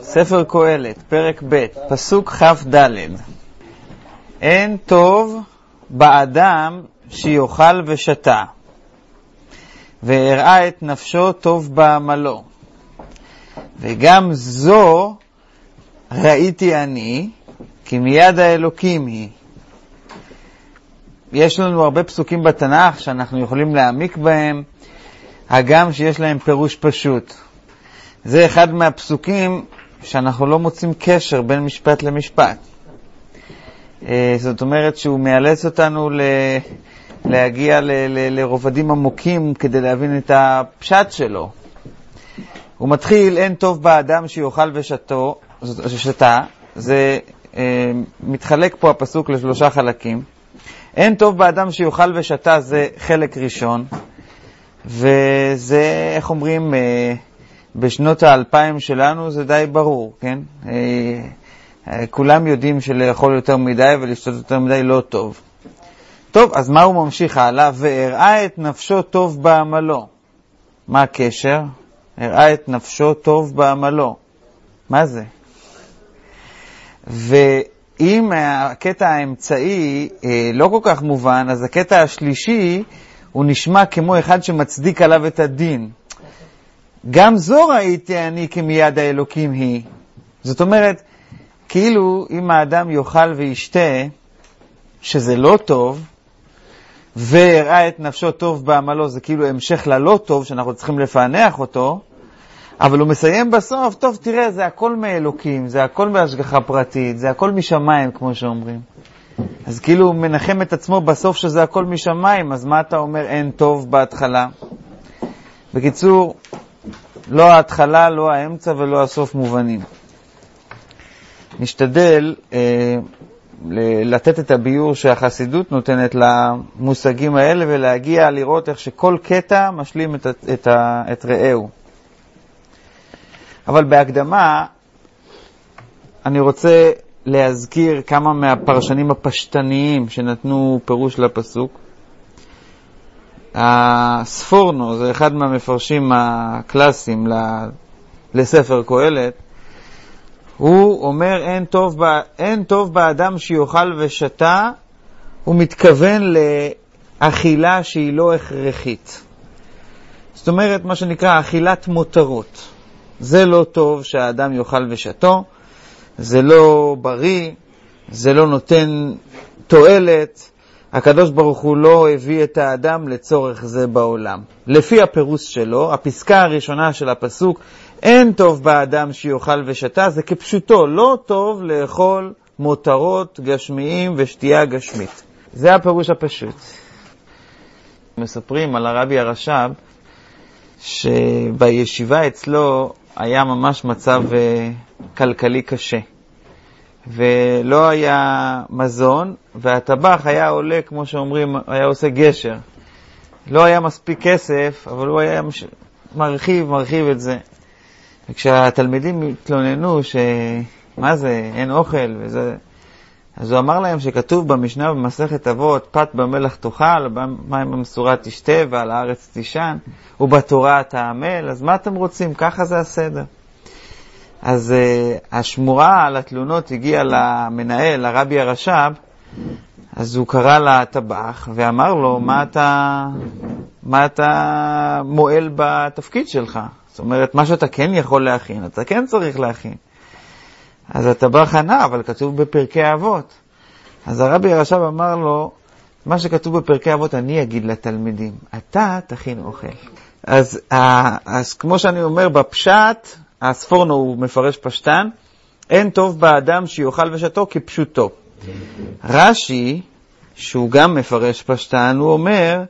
ספר קהלת, פרק ב', פסוק כ"ד. אין טוב באדם שיאכל ושתה, והראה את נפשו טוב בעמלו. וגם זו ראיתי אני, כי מיד האלוקים היא. יש לנו הרבה פסוקים בתנ"ך שאנחנו יכולים להעמיק בהם, הגם שיש להם פירוש פשוט. זה אחד מהפסוקים שאנחנו לא מוצאים קשר בין משפט למשפט. זאת אומרת שהוא מאלץ אותנו להגיע לרובדים עמוקים כדי להבין את הפשט שלו. הוא מתחיל, אין טוב באדם שיאכל ושתה. זה מתחלק פה הפסוק לשלושה חלקים. אין טוב באדם שיאכל ושתה זה חלק ראשון, וזה, איך אומרים, בשנות ה-2000 שלנו זה די ברור, כן? כולם יודעים שלאכול יותר מדי ולשתות יותר מדי לא טוב. טוב, אז מה הוא ממשיך הלאה? והראה את נפשו טוב בעמלו. מה הקשר? הראה את נפשו טוב בעמלו. מה זה? ואם הקטע האמצעי לא כל כך מובן, אז הקטע השלישי הוא נשמע כמו אחד שמצדיק עליו את הדין. גם זו ראיתי אני כמיד האלוקים היא. זאת אומרת, כאילו אם האדם יאכל וישתה, שזה לא טוב, והראה את נפשו טוב בעמלו, זה כאילו המשך ללא טוב, שאנחנו צריכים לפענח אותו, אבל הוא מסיים בסוף, טוב תראה, זה הכל מאלוקים, זה הכל בהשגחה פרטית, זה הכל משמיים, כמו שאומרים. אז כאילו הוא מנחם את עצמו בסוף שזה הכל משמיים, אז מה אתה אומר אין טוב בהתחלה? בקיצור, לא ההתחלה, לא האמצע ולא הסוף מובנים. נשתדל לתת את הביור שהחסידות נותנת למושגים האלה ולהגיע לראות איך שכל קטע משלים את רעהו. אבל בהקדמה אני רוצה להזכיר כמה מהפרשנים הפשטניים שנתנו פירוש לפסוק. הספורנו, זה אחד מהמפרשים הקלאסיים לספר קהלת, הוא אומר אין טוב באדם שיאכל ושתה, הוא מתכוון לאכילה שהיא לא הכרחית. זאת אומרת מה שנקרא אכילת מותרות. זה לא טוב שהאדם יאכל ושתו, זה לא בריא, זה לא נותן תועלת. הקדוש ברוך הוא לא הביא את האדם לצורך זה בעולם. לפי הפירוש שלו, הפסקה הראשונה של הפסוק, אין טוב באדם שיאכל ושתה, זה כפשוטו, לא טוב לאכול מותרות גשמיים ושתייה גשמית. זה הפירוש הפשוט. מספרים על הרבי הרש"ב, שבישיבה אצלו היה ממש מצב כלכלי קשה. ולא היה מזון, והטבח היה עולה, כמו שאומרים, היה עושה גשר. לא היה מספיק כסף, אבל הוא היה מרחיב את זה. וכשהתלמידים התלוננו שמה זה, אין אוכל וזה, אז הוא אמר להם שכתוב במשנה במסכת אבות, פת במלח תאכל, מים במשורה תשתה ועל הארץ תישן, ובתורה תעמל, אז מה אתם רוצים? ככה זה הסדר. אז השמורה על התלונות הגיעה למנהל, לרבי הרש"ב, אז הוא קרא לטבח ואמר לו, מה אתה מועל בתפקיד שלך? זאת אומרת, מה שאתה כן יכול להכין, אתה כן צריך להכין. אז הטבח ענה, אבל כתוב בפרקי אבות. אז הרבי הרש"ב אמר לו, מה שכתוב בפרקי אבות אני אגיד לתלמידים, אתה תכין אוכל. אז כמו שאני אומר בפשט, הספורנו הוא מפרש פשטן, אין טוב באדם שיאכל ושתו כפשוטו. רש"י, שהוא גם מפרש פשטן, הוא אומר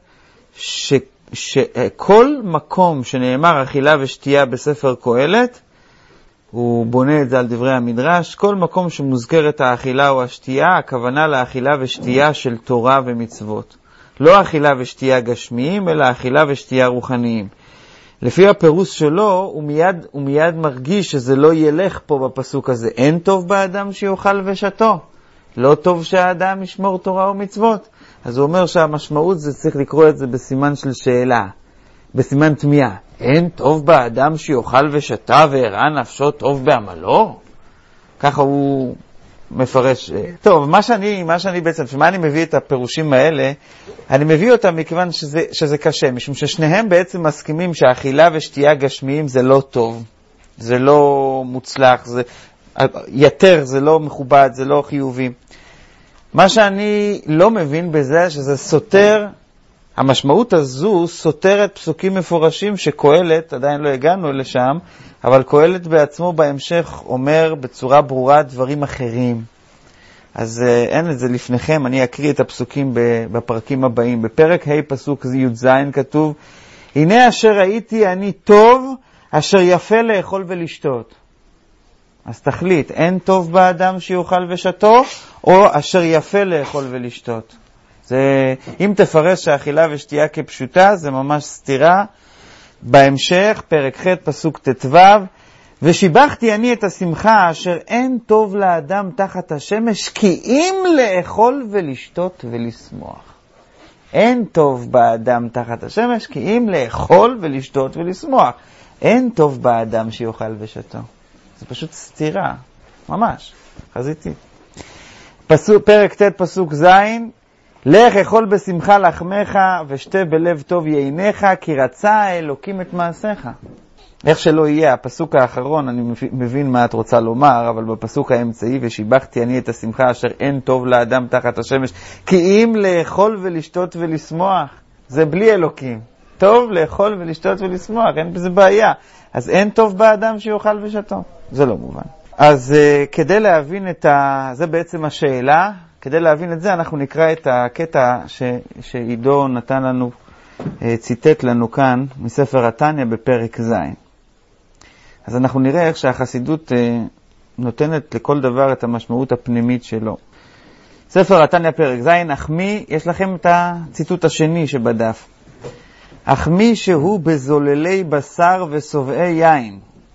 שכל מקום שנאמר אכילה ושתייה בספר קהלת, הוא בונה את זה על דברי המדרש, כל מקום שמוזכרת האכילה או השתייה, הכוונה לאכילה ושתייה של תורה ומצוות. לא אכילה ושתייה גשמיים, אלא אכילה ושתייה רוחניים. לפי הפירוש שלו, הוא מיד מרגיש שזה לא ילך פה בפסוק הזה. אין טוב באדם שיאכל ושתו. לא טוב שהאדם ישמור תורה ומצוות. אז הוא אומר שהמשמעות זה צריך לקרוא את זה בסימן של שאלה. בסימן תמיהה, אין טוב באדם שיאכל ושתה והראה נפשו טוב בעמלו? ככה הוא מפרש. טוב, מה שאני בעצם, שמה אני מביא את הפירושים האלה, אני מביא אותם מכיוון שזה קשה, משום ששניהם בעצם מסכימים שהאכילה ושתייה גשמיים זה לא טוב, זה לא מוצלח, זה יתר, זה לא מכובד, זה לא חיובי. מה שאני לא מבין בזה שזה סותר, המשמעות הזו סותרת פסוקים מפורשים שקהלת, עדיין לא הגענו לשם, אבל קהלת בעצמו בהמשך אומר בצורה ברורה דברים אחרים. אז אין את זה לפניכם, אני אקריא את הפסוקים בפרקים הבאים. בפרק ה' פסוק י"ז כתוב, הנה אשר ראיתי אני טוב, אשר יפה לאכול ולשתות. אז תחליט, אין טוב באדם שיאכל ושתו, או אשר יפה לאכול ולשתות. אם תפרש שהאכילה ושתייה כפשוטה, זה ממש סתירה. בהמשך, פרק ח' פסוק ט"ו, ושיבחתי אני את השמחה אשר אין טוב לאדם תחת השמש, כי אם לאכול ולשתות ולשמוח. אין טוב באדם תחת השמש, כי אם לאכול ולשתות ולשמוח. אין טוב באדם שיאכל ושתו. זה פשוט סתירה, ממש, חזיתי. פרק ט' פסוק ז', לך אכול בשמחה לחמך ושתה בלב טוב יעיניך, כי רצה האלוקים את מעשיך. איך שלא יהיה, הפסוק האחרון, אני מבין מה את רוצה לומר, אבל בפסוק האמצעי, ושיבחתי אני את השמחה אשר אין טוב לאדם תחת השמש, כי אם לאכול ולשתות ולשמוח, זה בלי אלוקים. טוב לאכול ולשתות ולשמוח, אין בזה בעיה. אז אין טוב באדם שיאכל ושתו. זה לא מובן. אז כדי להבין זה בעצם השאלה, כדי להבין את זה אנחנו נקרא את הקטע שעידו נתן לנו, ציטט לנו כאן מספר התניא בפרק ז'. אז אנחנו נראה איך שהחסידות נותנת לכל דבר את המשמעות הפנימית שלו. ספר התניא פרק ז', אחמי, יש לכם את הציטוט השני שבדף. אחמי שהוא בזוללי בשר וסובעי יין,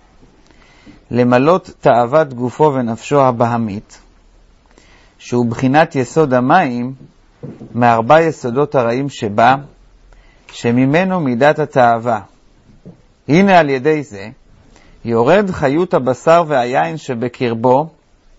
למלות תאוות גופו ונפשו הבהמית, שהוא בחינת יסוד המים, מארבע יסודות הרעים שבה, שממנו מידת התאווה. הנה על ידי זה, יורד חיות הבשר והיין שבקרבו,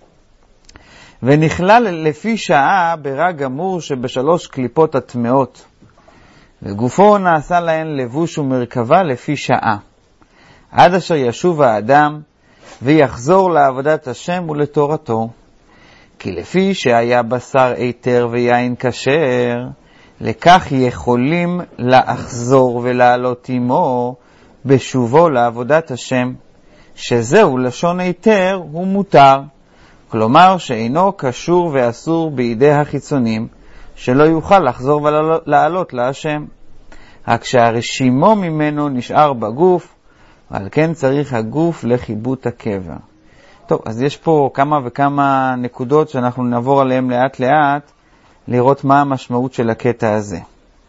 ונכלל לפי שעה ברע גמור שבשלוש קליפות הטמאות, וגופו נעשה להן לבוש ומרכבה לפי שעה, עד אשר ישוב האדם, ויחזור לעבודת השם ולתורתו. כי לפי שהיה בשר היתר ויין כשר, לכך יכולים לחזור ולעלות עמו בשובו לעבודת השם, שזהו לשון היתר הוא מותר, כלומר שאינו קשור ואסור בידי החיצונים, שלא יוכל לחזור ולעלות להשם, רק שהרשימו ממנו נשאר בגוף, ועל כן צריך הגוף לחיבוט הקבר. טוב, אז יש פה כמה וכמה נקודות שאנחנו נעבור עליהן לאט לאט, לראות מה המשמעות של הקטע הזה.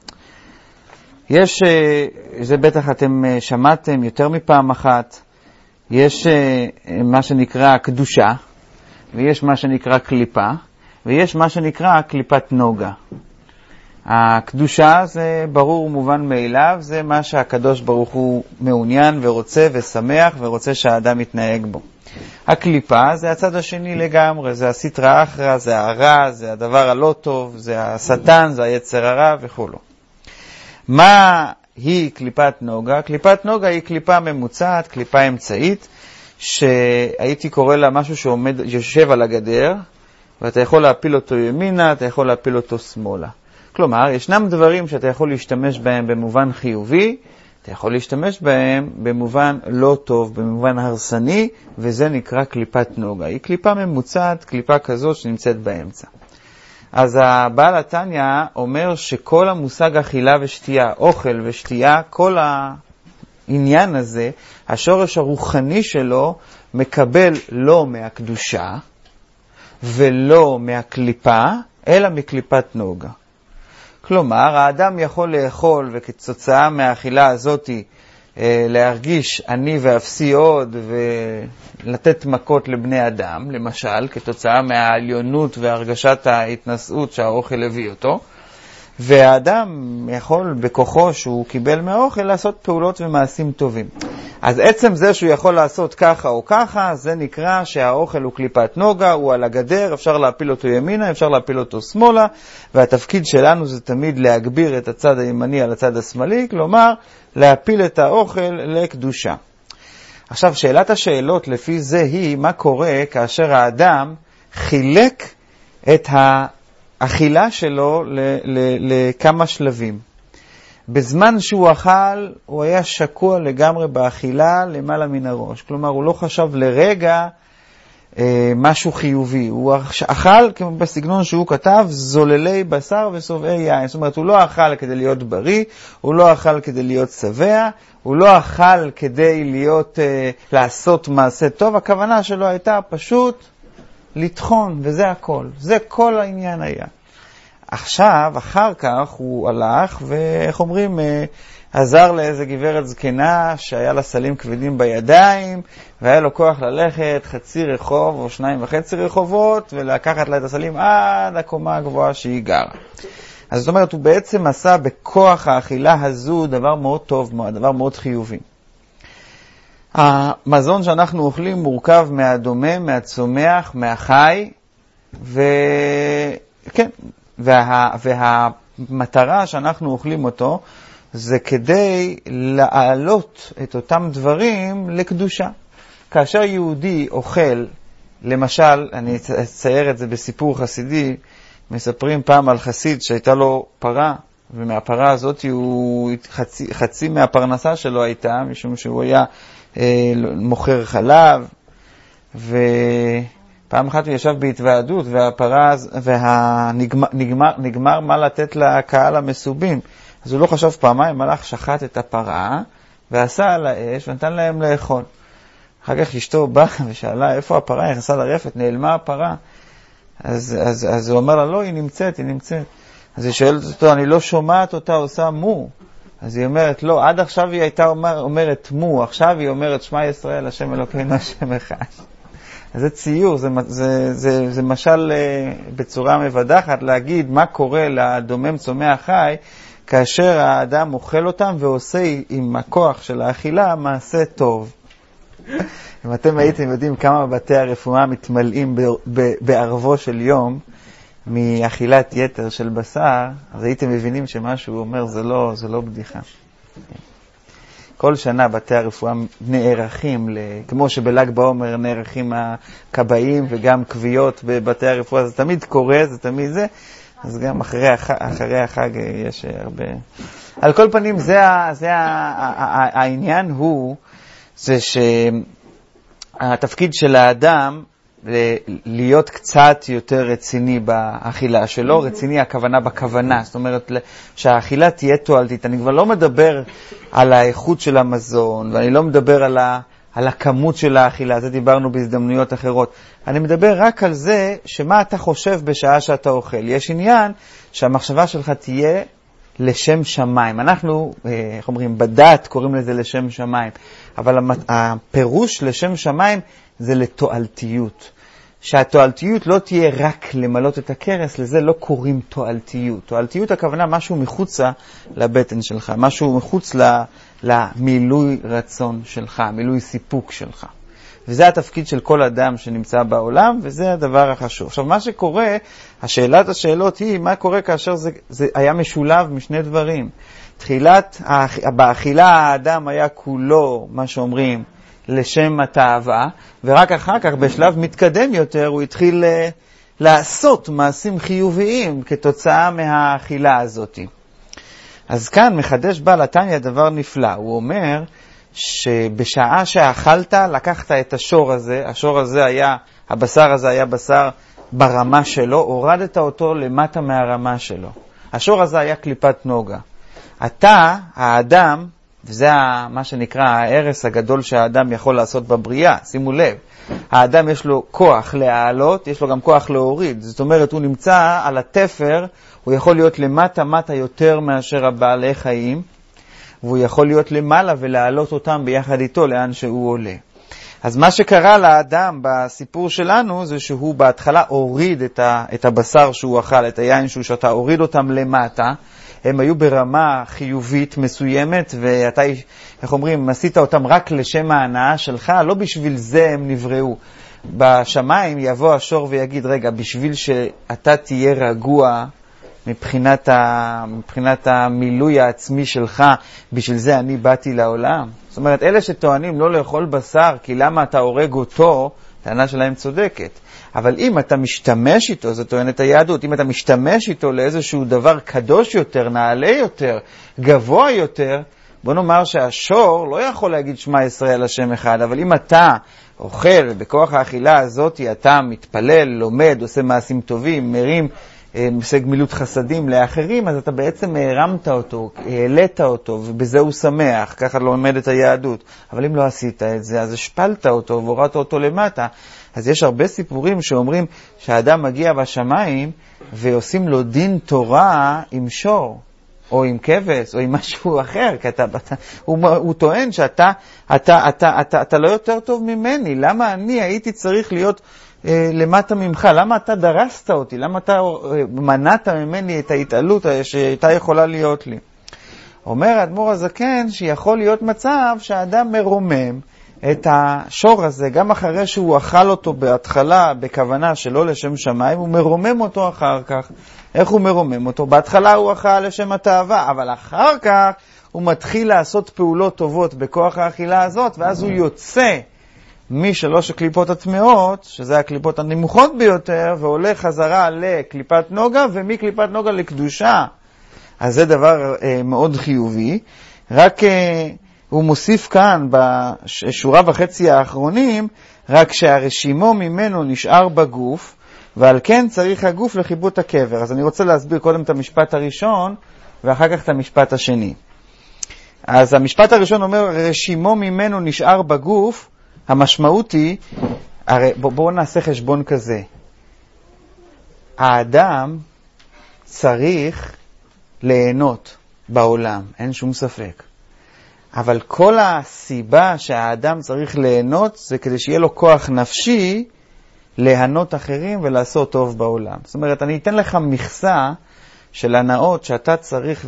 יש, זה בטח אתם שמעתם יותר מפעם אחת, יש מה שנקרא קדושה, ויש מה שנקרא קליפה, ויש מה שנקרא קליפת נוגה. הקדושה זה ברור ומובן מאליו, זה מה שהקדוש ברוך הוא מעוניין ורוצה ושמח ורוצה שהאדם יתנהג בו. הקליפה זה הצד השני לגמרי, זה הסטרא אחרא, זה הרע, זה הדבר הלא טוב, זה השטן, זה היצר הרע וכו'. מה היא קליפת נוגה? קליפת נוגה היא קליפה ממוצעת, קליפה אמצעית, שהייתי קורא לה משהו יושב על הגדר, ואתה יכול להפיל אותו ימינה, אתה יכול להפיל אותו שמאלה. כלומר, ישנם דברים שאתה יכול להשתמש בהם במובן חיובי, אתה יכול להשתמש בהם במובן לא טוב, במובן הרסני, וזה נקרא קליפת נוגה. היא קליפה ממוצעת, קליפה כזאת שנמצאת באמצע. אז הבעל התניא אומר שכל המושג אכילה ושתייה, אוכל ושתייה, כל העניין הזה, השורש הרוחני שלו מקבל לא מהקדושה ולא מהקליפה, אלא מקליפת נוגה. כלומר, האדם יכול לאכול וכתוצאה מהאכילה הזאת להרגיש אני ואפסי עוד ולתת מכות לבני אדם, למשל, כתוצאה מהעליונות והרגשת ההתנשאות שהאוכל הביא אותו. והאדם יכול בכוחו שהוא קיבל מהאוכל לעשות פעולות ומעשים טובים. אז עצם זה שהוא יכול לעשות ככה או ככה, זה נקרא שהאוכל הוא קליפת נוגה, הוא על הגדר, אפשר להפיל אותו ימינה, אפשר להפיל אותו שמאלה, והתפקיד שלנו זה תמיד להגביר את הצד הימני על הצד השמאלי, כלומר להפיל את האוכל לקדושה. עכשיו, שאלת השאלות לפי זה היא, מה קורה כאשר האדם חילק את האכילה שלו לכמה שלבים? בזמן שהוא אכל, הוא היה שקוע לגמרי באכילה למעלה מן הראש. כלומר, הוא לא חשב לרגע משהו חיובי. הוא אכל, כמו בסגנון שהוא כתב, זוללי בשר וסובעי יין. זאת אומרת, הוא לא אכל כדי להיות בריא, הוא לא אכל כדי להיות שבע, הוא לא אכל כדי לעשות מעשה טוב. הכוונה שלו הייתה פשוט לטחון, וזה הכל. זה כל העניין היה. עכשיו, אחר כך הוא הלך, ואיך אומרים, עזר לאיזה גברת זקנה שהיה לה סלים כבדים בידיים, והיה לו כוח ללכת חצי רחוב או 2.5 רחובות, ולקחת לה את הסלים עד הקומה הגבוהה שהיא גרה. אז זאת אומרת, הוא בעצם עשה בכוח האכילה הזו דבר מאוד טוב, דבר מאוד חיובי. המזון שאנחנו אוכלים מורכב מהדומם, מהצומח, מהחי, וכן, והמטרה שאנחנו אוכלים אותו זה כדי להעלות את אותם דברים לקדושה. כאשר יהודי אוכל, למשל, אני אצייר את זה בסיפור חסידי, מספרים פעם על חסיד שהייתה לו פרה, ומהפרה הזאת חצי מהפרנסה שלו הייתה, משום שהוא היה מוכר חלב, פעם אחת הוא ישב בהתוועדות, נגמר מה לתת לקהל המסובים. אז הוא לא חשב פעמיים, הלך שחט את הפרה, ועשה על האש, ונתן להם לאכול. אחר כך אשתו באה ושאלה, איפה הפרה? נכנסה לרפת, נעלמה הפרה. אז הוא אומר לה, לא, היא נמצאת. אז היא שואלת אותו, אני לא שומעת אותה עושה מו. אז היא אומרת, לא, עד עכשיו היא הייתה אומרת מו, עכשיו היא אומרת, שמע ישראל, השם אלוקינו, השם אחד. אז זה ציור, זה משל בצורה מבדחת להגיד מה קורה לדומם צומח חי, כאשר האדם אוכל אותם ועושה עם הכוח של האכילה מעשה טוב. אם אתם הייתם יודעים כמה בתי הרפואה מתמלאים בערבו של יום מאכילת יתר של בשר, אז הייתם מבינים שמה שהוא אומר זה לא בדיחה. כל שנה בתי הרפואה נערכים, כמו שבל"ג בעומר נערכים הקבעים וגם קביעות בבתי הרפואה, זה תמיד קורה, זה תמיד זה, אז גם אחרי החג יש הרבה. על כל פנים, העניין הוא, זה שהתפקיד של האדם להיות קצת יותר רציני באכילה שלו, רציני הכוונה בכוונה, זאת אומרת שהאכילה תהיה תועלתית. אני כבר לא מדבר על האיכות של המזון, ואני לא מדבר על הכמות של האכילה, זה דיברנו בהזדמנויות אחרות. אני מדבר רק על זה שמה אתה חושב בשעה שאתה אוכל. יש עניין שהמחשבה שלך תהיה לשם שמיים. אנחנו, איך אומרים, בדת קוראים לזה לשם שמיים, אבל הפירוש לשם שמיים זה לתועלתיות. שהתועלתיות לא תהיה רק למלות את הכרס, לזה לא קוראים תועלתיות. תועלתיות הכוונה משהו מחוצה לבטן שלך, משהו מחוץ למילוי רצון שלך, מילוי סיפוק שלך. וזה התפקיד של כל אדם שנמצא בעולם, וזה הדבר החשוב. עכשיו, מה שקורה, השאלת השאלות היא, מה קורה כאשר זה היה משולב משני דברים? באכילה האדם היה כולו, מה שאומרים, לשם התאווה, ורק אחר כך, בשלב מתקדם יותר, הוא התחיל לעשות מעשים חיוביים כתוצאה מהאכילה הזאת. אז כאן מחדש בעל התניא דבר נפלא. הוא אומר שבשעה שאכלת, לקחת את השור הזה היה, הבשר הזה היה בשר ברמה שלו, הורדת אותו למטה מהרמה שלו. השור הזה היה קליפת נוגה. אתה, האדם, וזה מה שנקרא הערס הגדול שהאדם יכול לעשות בבריאה, שימו לב, האדם יש לו כוח להעלות, יש לו גם כוח להוריד, זאת אומרת הוא נמצא על התפר, הוא יכול להיות למטה יותר מאשר הבעלי חיים, והוא יכול להיות למעלה ולהעלות אותם ביחד איתו לאן שהוא עולה. אז מה שקרה לאדם בסיפור שלנו זה שהוא בהתחלה הוריד את הבשר שהוא אכל, את היין שהוא שתה, הוריד אותם למטה. הם היו ברמה חיובית מסוימת, ואתה, איך אומרים, עשית אותם רק לשם ההנאה שלך, לא בשביל זה הם נבראו. בשמיים יבוא השור ויגיד, רגע, בשביל שאתה תהיה רגוע מבחינת המילוי העצמי שלך, בשביל זה אני באתי לעולם. זאת אומרת, אלה שטוענים לא לאכול בשר, כי למה אתה הורג אותו, טענה שלהם צודקת. אבל אם אתה משתמש איתו, זו טוענת היהדות, אם אתה משתמש איתו לאיזשהו דבר קדוש יותר, נעלה יותר, גבוה יותר, בוא נאמר שהשור לא יכול להגיד שמע ישראל השם אחד, אבל אם אתה אוכל, בכוח האכילה הזאת אתה מתפלל, לומד, עושה מעשים טובים, מרים, משג מילות חסדים לאחרים, אז אתה בעצם הרמת אותו, העלית אותו, ובזה הוא שמח, ככה לומדת היהדות. אבל אם לא עשית את זה, אז השפלת אותו והורדת אותו למטה. אז יש הרבה סיפורים שאומרים שהאדם מגיע בשמיים ועושים לו דין תורה עם שור, או עם כבש, או עם משהו אחר. הוא טוען שאתה לא יותר טוב ממני. למה אני הייתי צריך להיות למטה ממך? למה אתה דרסת אותי? למה אתה מנעת ממני את ההתעלות שהייתה יכולה להיות לי? אומר האדמו"ר הזקן שיכול להיות מצב שהאדם מרומם את השור הזה, גם אחרי שהוא אכל אותו בהתחלה בכוונה שלא לשם שמיים, הוא מרומם אותו אחר כך. איך הוא מרומם אותו? בהתחלה הוא אכל לשם התאווה, אבל אחר כך הוא מתחיל לעשות פעולות טובות בכוח האכילה הזאת, ואז הוא יוצא משלוש הקליפות הטמאות, שזה הקליפות הנמוכות ביותר, והולך חזרה לקליפת נוגה, ומקליפת נוגה לקדושה. אז זה דבר מאוד חיובי. רק הוא מוסיף כאן בשורה וחצי האחרונים, רק שהרשימו ממנו נשאר בגוף, ועל כן צריך הגוף לחיבות הקבר. אז אני רוצה להסביר קודם את המשפט הראשון, ואחר כך את המשפט השני. אז המשפט הראשון אומר, רשימו ממנו נשאר בגוף, המשמעות היא, הרי בואו נעשה חשבון כזה. האדם צריך ליהנות בעולם, אין שום ספק. אבל כל הסיבה שהאדם צריך ליהנות זה כדי שיהיה לו כוח נפשי ליהנות אחרים ולעשות טוב בעולם. זאת אומרת, אני אתן לך מכסה של הנאות שאתה צריך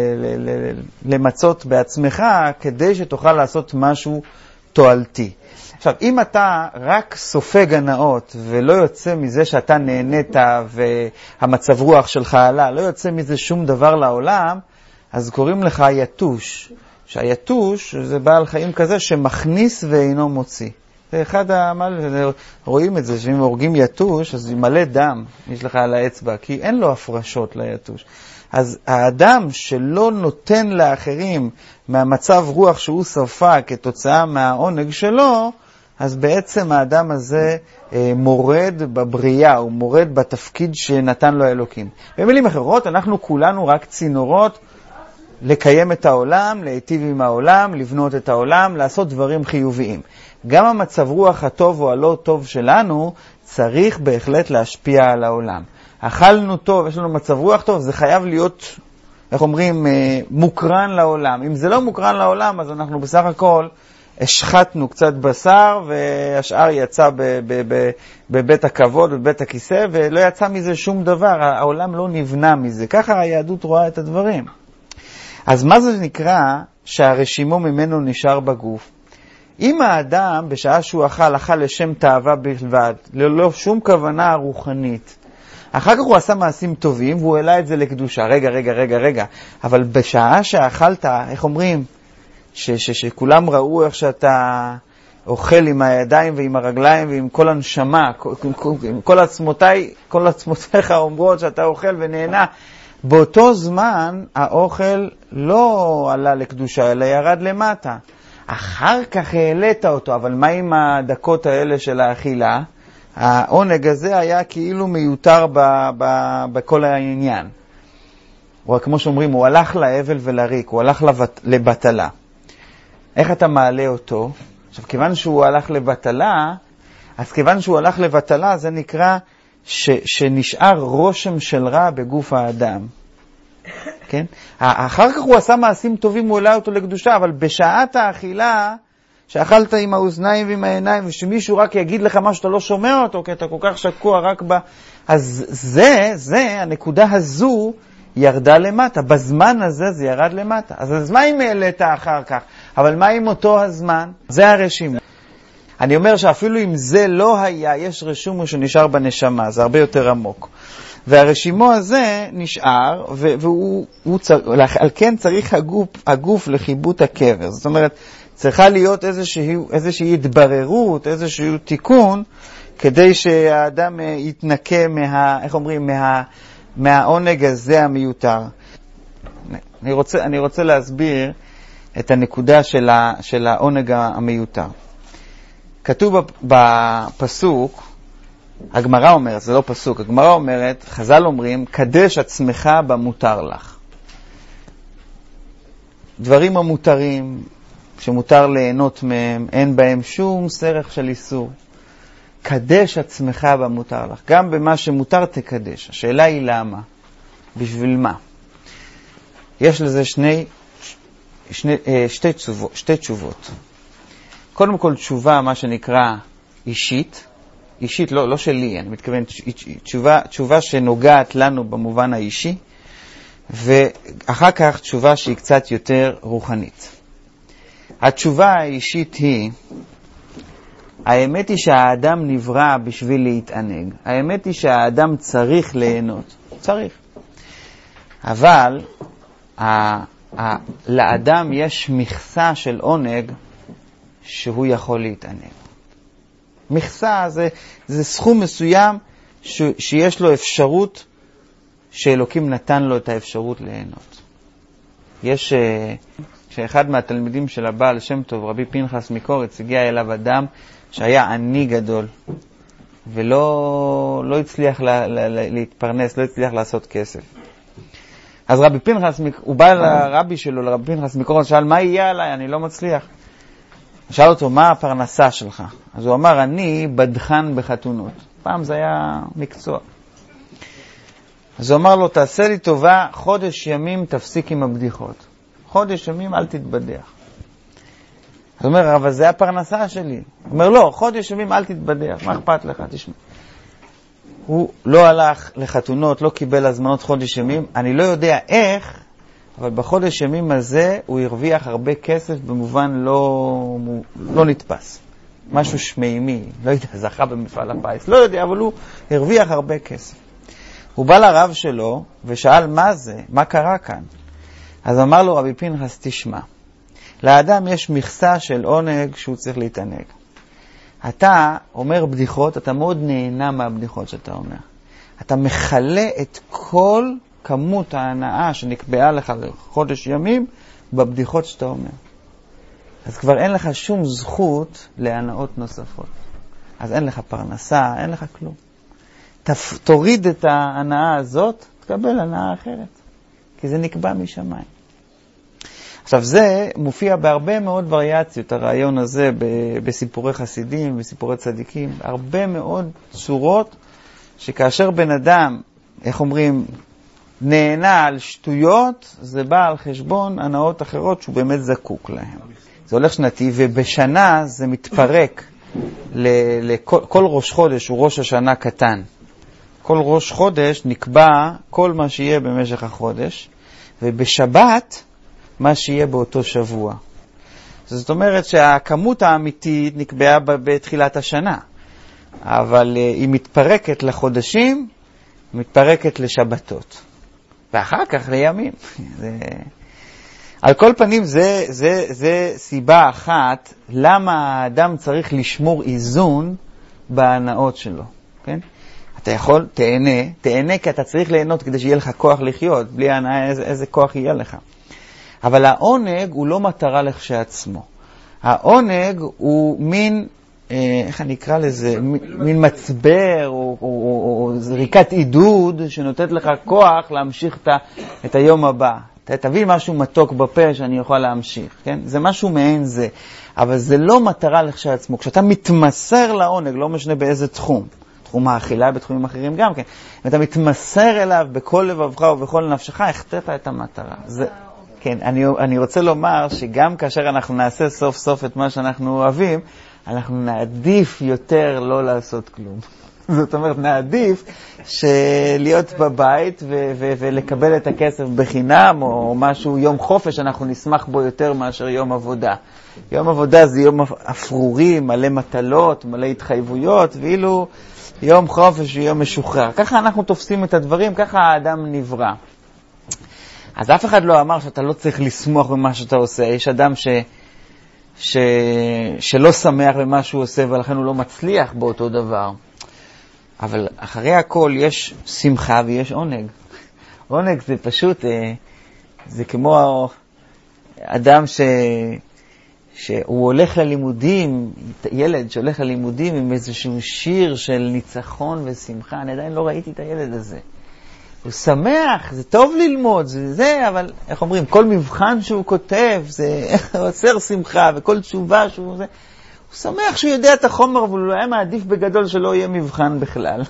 למצות בעצמך כדי שתוכל לעשות משהו תועלתי. עכשיו, אם אתה רק סופג הנאות ולא יוצא מזה שאתה נהנית והמצב רוח שלך עלה, לא יוצא מזה שום דבר לעולם, אז קוראים לך יתוש. שהיתוש זה בעל חיים כזה שמכניס ואינו מוציא. זה אחד רואים את זה, שאם הורגים יתוש, אז מלא דם יש לך על האצבע, כי אין לו הפרשות ליתוש. אז האדם שלא נותן לאחרים מהמצב רוח שהוא ספג כתוצאה מהעונג שלו, אז בעצם האדם הזה מורד בבריאה, הוא מורד בתפקיד שנתן לו האלוקים. במילים אחרות, אנחנו כולנו רק צינורות לקיים את העולם, להיטיב עם העולם, לבנות את העולם, לעשות דברים חיוביים. גם המצב רוח הטוב או הלא טוב שלנו צריך בהחלט להשפיע על העולם. אכלנו טוב, יש לנו מצב רוח טוב, זה חייב להיות, איך אומרים, מוקרן לעולם. אם זה לא מוקרן לעולם, אז אנחנו בסך הכל השחטנו קצת בשר, והשאר יצא בבית הכבוד, בבית הכיסא, ולא יצא מזה שום דבר. העולם לא נבנה מזה. ככה היהדות רואה את הדברים. אז מה זה נקרא שהרשימו ממנו נשאר בגוף? אם האדם בשעה שהוא אכל לשם תאווה בלבד, ללא שום כוונה רוחנית, אחר כך הוא עשה מעשים טובים והוא העלה את זה לקדושה. רגע. אבל בשעה שאכלת, איך אומרים? שכולם ראו איך שאתה אוכל עם הידיים ועם הרגליים ועם כל הנשמה, כל עצמותיך אומרות שאתה אוכל ונהנה. באותו זמן האוכל לא עלה לקדושה, אלא ירד למטה. אחר כך העלית אותו, אבל מה עם הדקות האלה של האכילה? העונג הזה היה כאילו מיותר בכל העניין. או כמו שאומרים, הוא הלך להבל ולריק, הוא הלך לבטלה. איך אתה מעלה אותו? עכשיו, כיוון שהוא הלך לבטלה, אז כיוון שהוא הלך לבטלה, זה נקרא שנשאר רושם של רע בגוף האדם. כן? אחר כך הוא עשה מעשים טובים, הוא העלה אותו לקדושה, אבל בשעת האכילה שאכלת עם האוזניים ועם העיניים, ושמישהו רק יגיד לך מה שאתה לא שומע אותו, כי אתה כל כך שקוע רק אז הנקודה הזו ירדה למטה. בזמן הזה זה ירד למטה. אז מה אם העלית אחר כך? אבל מה עם אותו הזמן? זה הרשימו. אני אומר שאפילו אם זה לא היה, יש רשימו שנשאר בנשמה, זה הרבה יותר עמוק. והרשימו הזה נשאר, על כן צריך הגוף לחיבוט הקבר. זאת אומרת, צריכה להיות איזושהי התבררות, איזשהו תיקון, כדי שהאדם יתנקה מהעונג הזה המיותר. אני רוצה להסביר את הנקודה של העונג המיותר. כתוב בפסוק, הגמרא אומרת, זה לא פסוק, הגמרא אומרת, חז"ל אומרים, קדש עצמך במותר לך. דברים המותרים, שמותר ליהנות מהם, אין בהם שום סרח של איסור. קדש עצמך במותר לך. גם במה שמותר תקדש. השאלה היא למה? בשביל מה? יש לזה שתי תשובות. קודם כל תשובה, מה שנקרא אישית. אישית, לא שלי, אני מתכוון תשובה שנוגעת לנו במובן האישי. ואחר כך תשובה שהיא קצת יותר רוחנית. התשובה האישית היא, האמת היא שהאדם נברא בשביל להתענג. האמת היא שהאדם צריך ליהנות. צריך. אבל לאדם יש מכסה של עונג שהוא יכול להתענג. מכסה זה סכום מסוים שיש לו אפשרות, שאלוקים נתן לו את האפשרות ליהנות. יש שאחד מהתלמידים של הבעל שם טוב, רבי פנחס מקוריץ, הגיע אליו אדם שהיה עני גדול, ולא הצליח להתפרנס, לא הצליח לעשות כסף. אז רבי פנחס, הוא בא לרבי שלו, לרבי פנחס מקוריץ, שאל, מה יהיה עליי? אני לא מצליח. שאל אותו, מה הפרנסה שלך? אז הוא אמר, אני בדחן בחתונות. פעם זה היה מקצוע. אז הוא אמר לו, תעשה לי טובה, חודש ימים תפסיק עם הבדיחות. חודש ימים אל תתבדח. אז הוא אומר, אבל זה הפרנסה שלי. הוא אומר, לא, חודש ימים אל תתבדח, מה אכפת לך? תשמע. הוא לא הלך לחתונות, לא קיבל הזמנות חודש ימים. אני לא יודע איך, אבל בחודש ימים הזה הוא הרוויח הרבה כסף במובן לא נתפס. משהו שמימי, לא יודע, זכה במפעל הפיס, לא יודע, אבל הוא הרוויח הרבה כסף. הוא בא לרב שלו ושאל מה זה, מה קרה כאן. אז אמר לו רבי פנחס, תשמע, לאדם יש מכסה של עונג שהוא צריך להתענג. אתה אומר בדיחות, אתה מאוד נהנה מהבדיחות שאתה אומר. אתה מחלה את כל כמות ההנאה שנקבעה לך לחודש ימים בבדיחות שאתה אומר. אז כבר אין לך שום זכות להנאות נוספות. אז אין לך פרנסה, אין לך כלום. תוריד את ההנאה הזאת, תקבל הנאה אחרת. כי זה נקבע משמיים. עכשיו זה מופיע בהרבה מאוד וריאציות, הרעיון הזה בסיפורי חסידים, בסיפורי צדיקים, הרבה מאוד צורות שכאשר בן אדם, איך אומרים, נהנה על שטויות, זה בא על חשבון הנאות אחרות שהוא באמת זקוק להן. זה הולך שנתי, ובשנה זה מתפרק כל ראש חודש הוא ראש השנה קטן. כל ראש חודש נקבע כל מה שיהיה במשך החודש, ובשבת מה שיהיה באותו שבוע. זאת אומרת שהכמות האמיתית נקבעה בתחילת השנה, אבל היא מתפרקת לחודשים, מתפרקת לשבתות, ואחר כך לימים. על כל פנים זה סיבה אחת למה האדם צריך לשמור איזון בהנאות שלו. כן? אתה יכול, תהנה כי אתה צריך ליהנות כדי שיהיה לך כוח לחיות. בלי ההנאה איזה כוח יהיה לך. אבל העונג הוא לא מטרה לכשעצמו. העונג הוא מין, איך אני אקרא לזה, מין מצבר או זריקת עידוד שנותנת לך כוח להמשיך את היום הבא. תביא משהו מתוק בפה שאני יכול להמשיך, כן? זה משהו מעין זה. אבל זה לא מטרה לכשעצמו. כשאתה מתמסר לעונג, לא משנה באיזה תחום. תחום האכילה בתחומים אחרים גם כן. אם אתה מתמסר אליו בכל לבבך ובכל נפשך, הכתת את המטרה. כן, אני רוצה לומר שגם כאשר אנחנו נעשה סוף סוף את מה שאנחנו אוהבים, אנחנו נעדיף יותר לא לעשות כלום. זאת אומרת, נעדיף להיות בבית ולקבל את הכסף בחינם, או משהו, יום חופש, אנחנו נשמח בו יותר מאשר יום עבודה. יום עבודה זה יום אפרורי, מלא מטלות, מלא התחייבויות, ואילו יום חופש הוא יום משוחרר. ככה אנחנו תופסים את הדברים, ככה האדם נברא. אז אף אחד לא אמר שאתה לא צריך לשמוח במה שאתה עושה. יש אדם שלא שמח במה שהוא עושה, ולכן הוא לא מצליח באותו דבר. אבל אחרי הכל יש שמחה ויש עונג. עונג זה פשוט, זה כמו אדם שהוא הולך ללימודים, ילד שהולך ללימודים עם איזשהו שיר של ניצחון ושמחה. אני עדיין לא ראיתי את הילד הזה. הוא שמח, זה טוב ללמוד, זה, אבל איך אומרים, כל מבחן שהוא כותב, זה עושה שמחה, וכל תשובה שהוא זה, הוא שמח שהוא יודע את החומר, אבל הוא היה מעדיף בגדול שלא יהיה מבחן בכלל.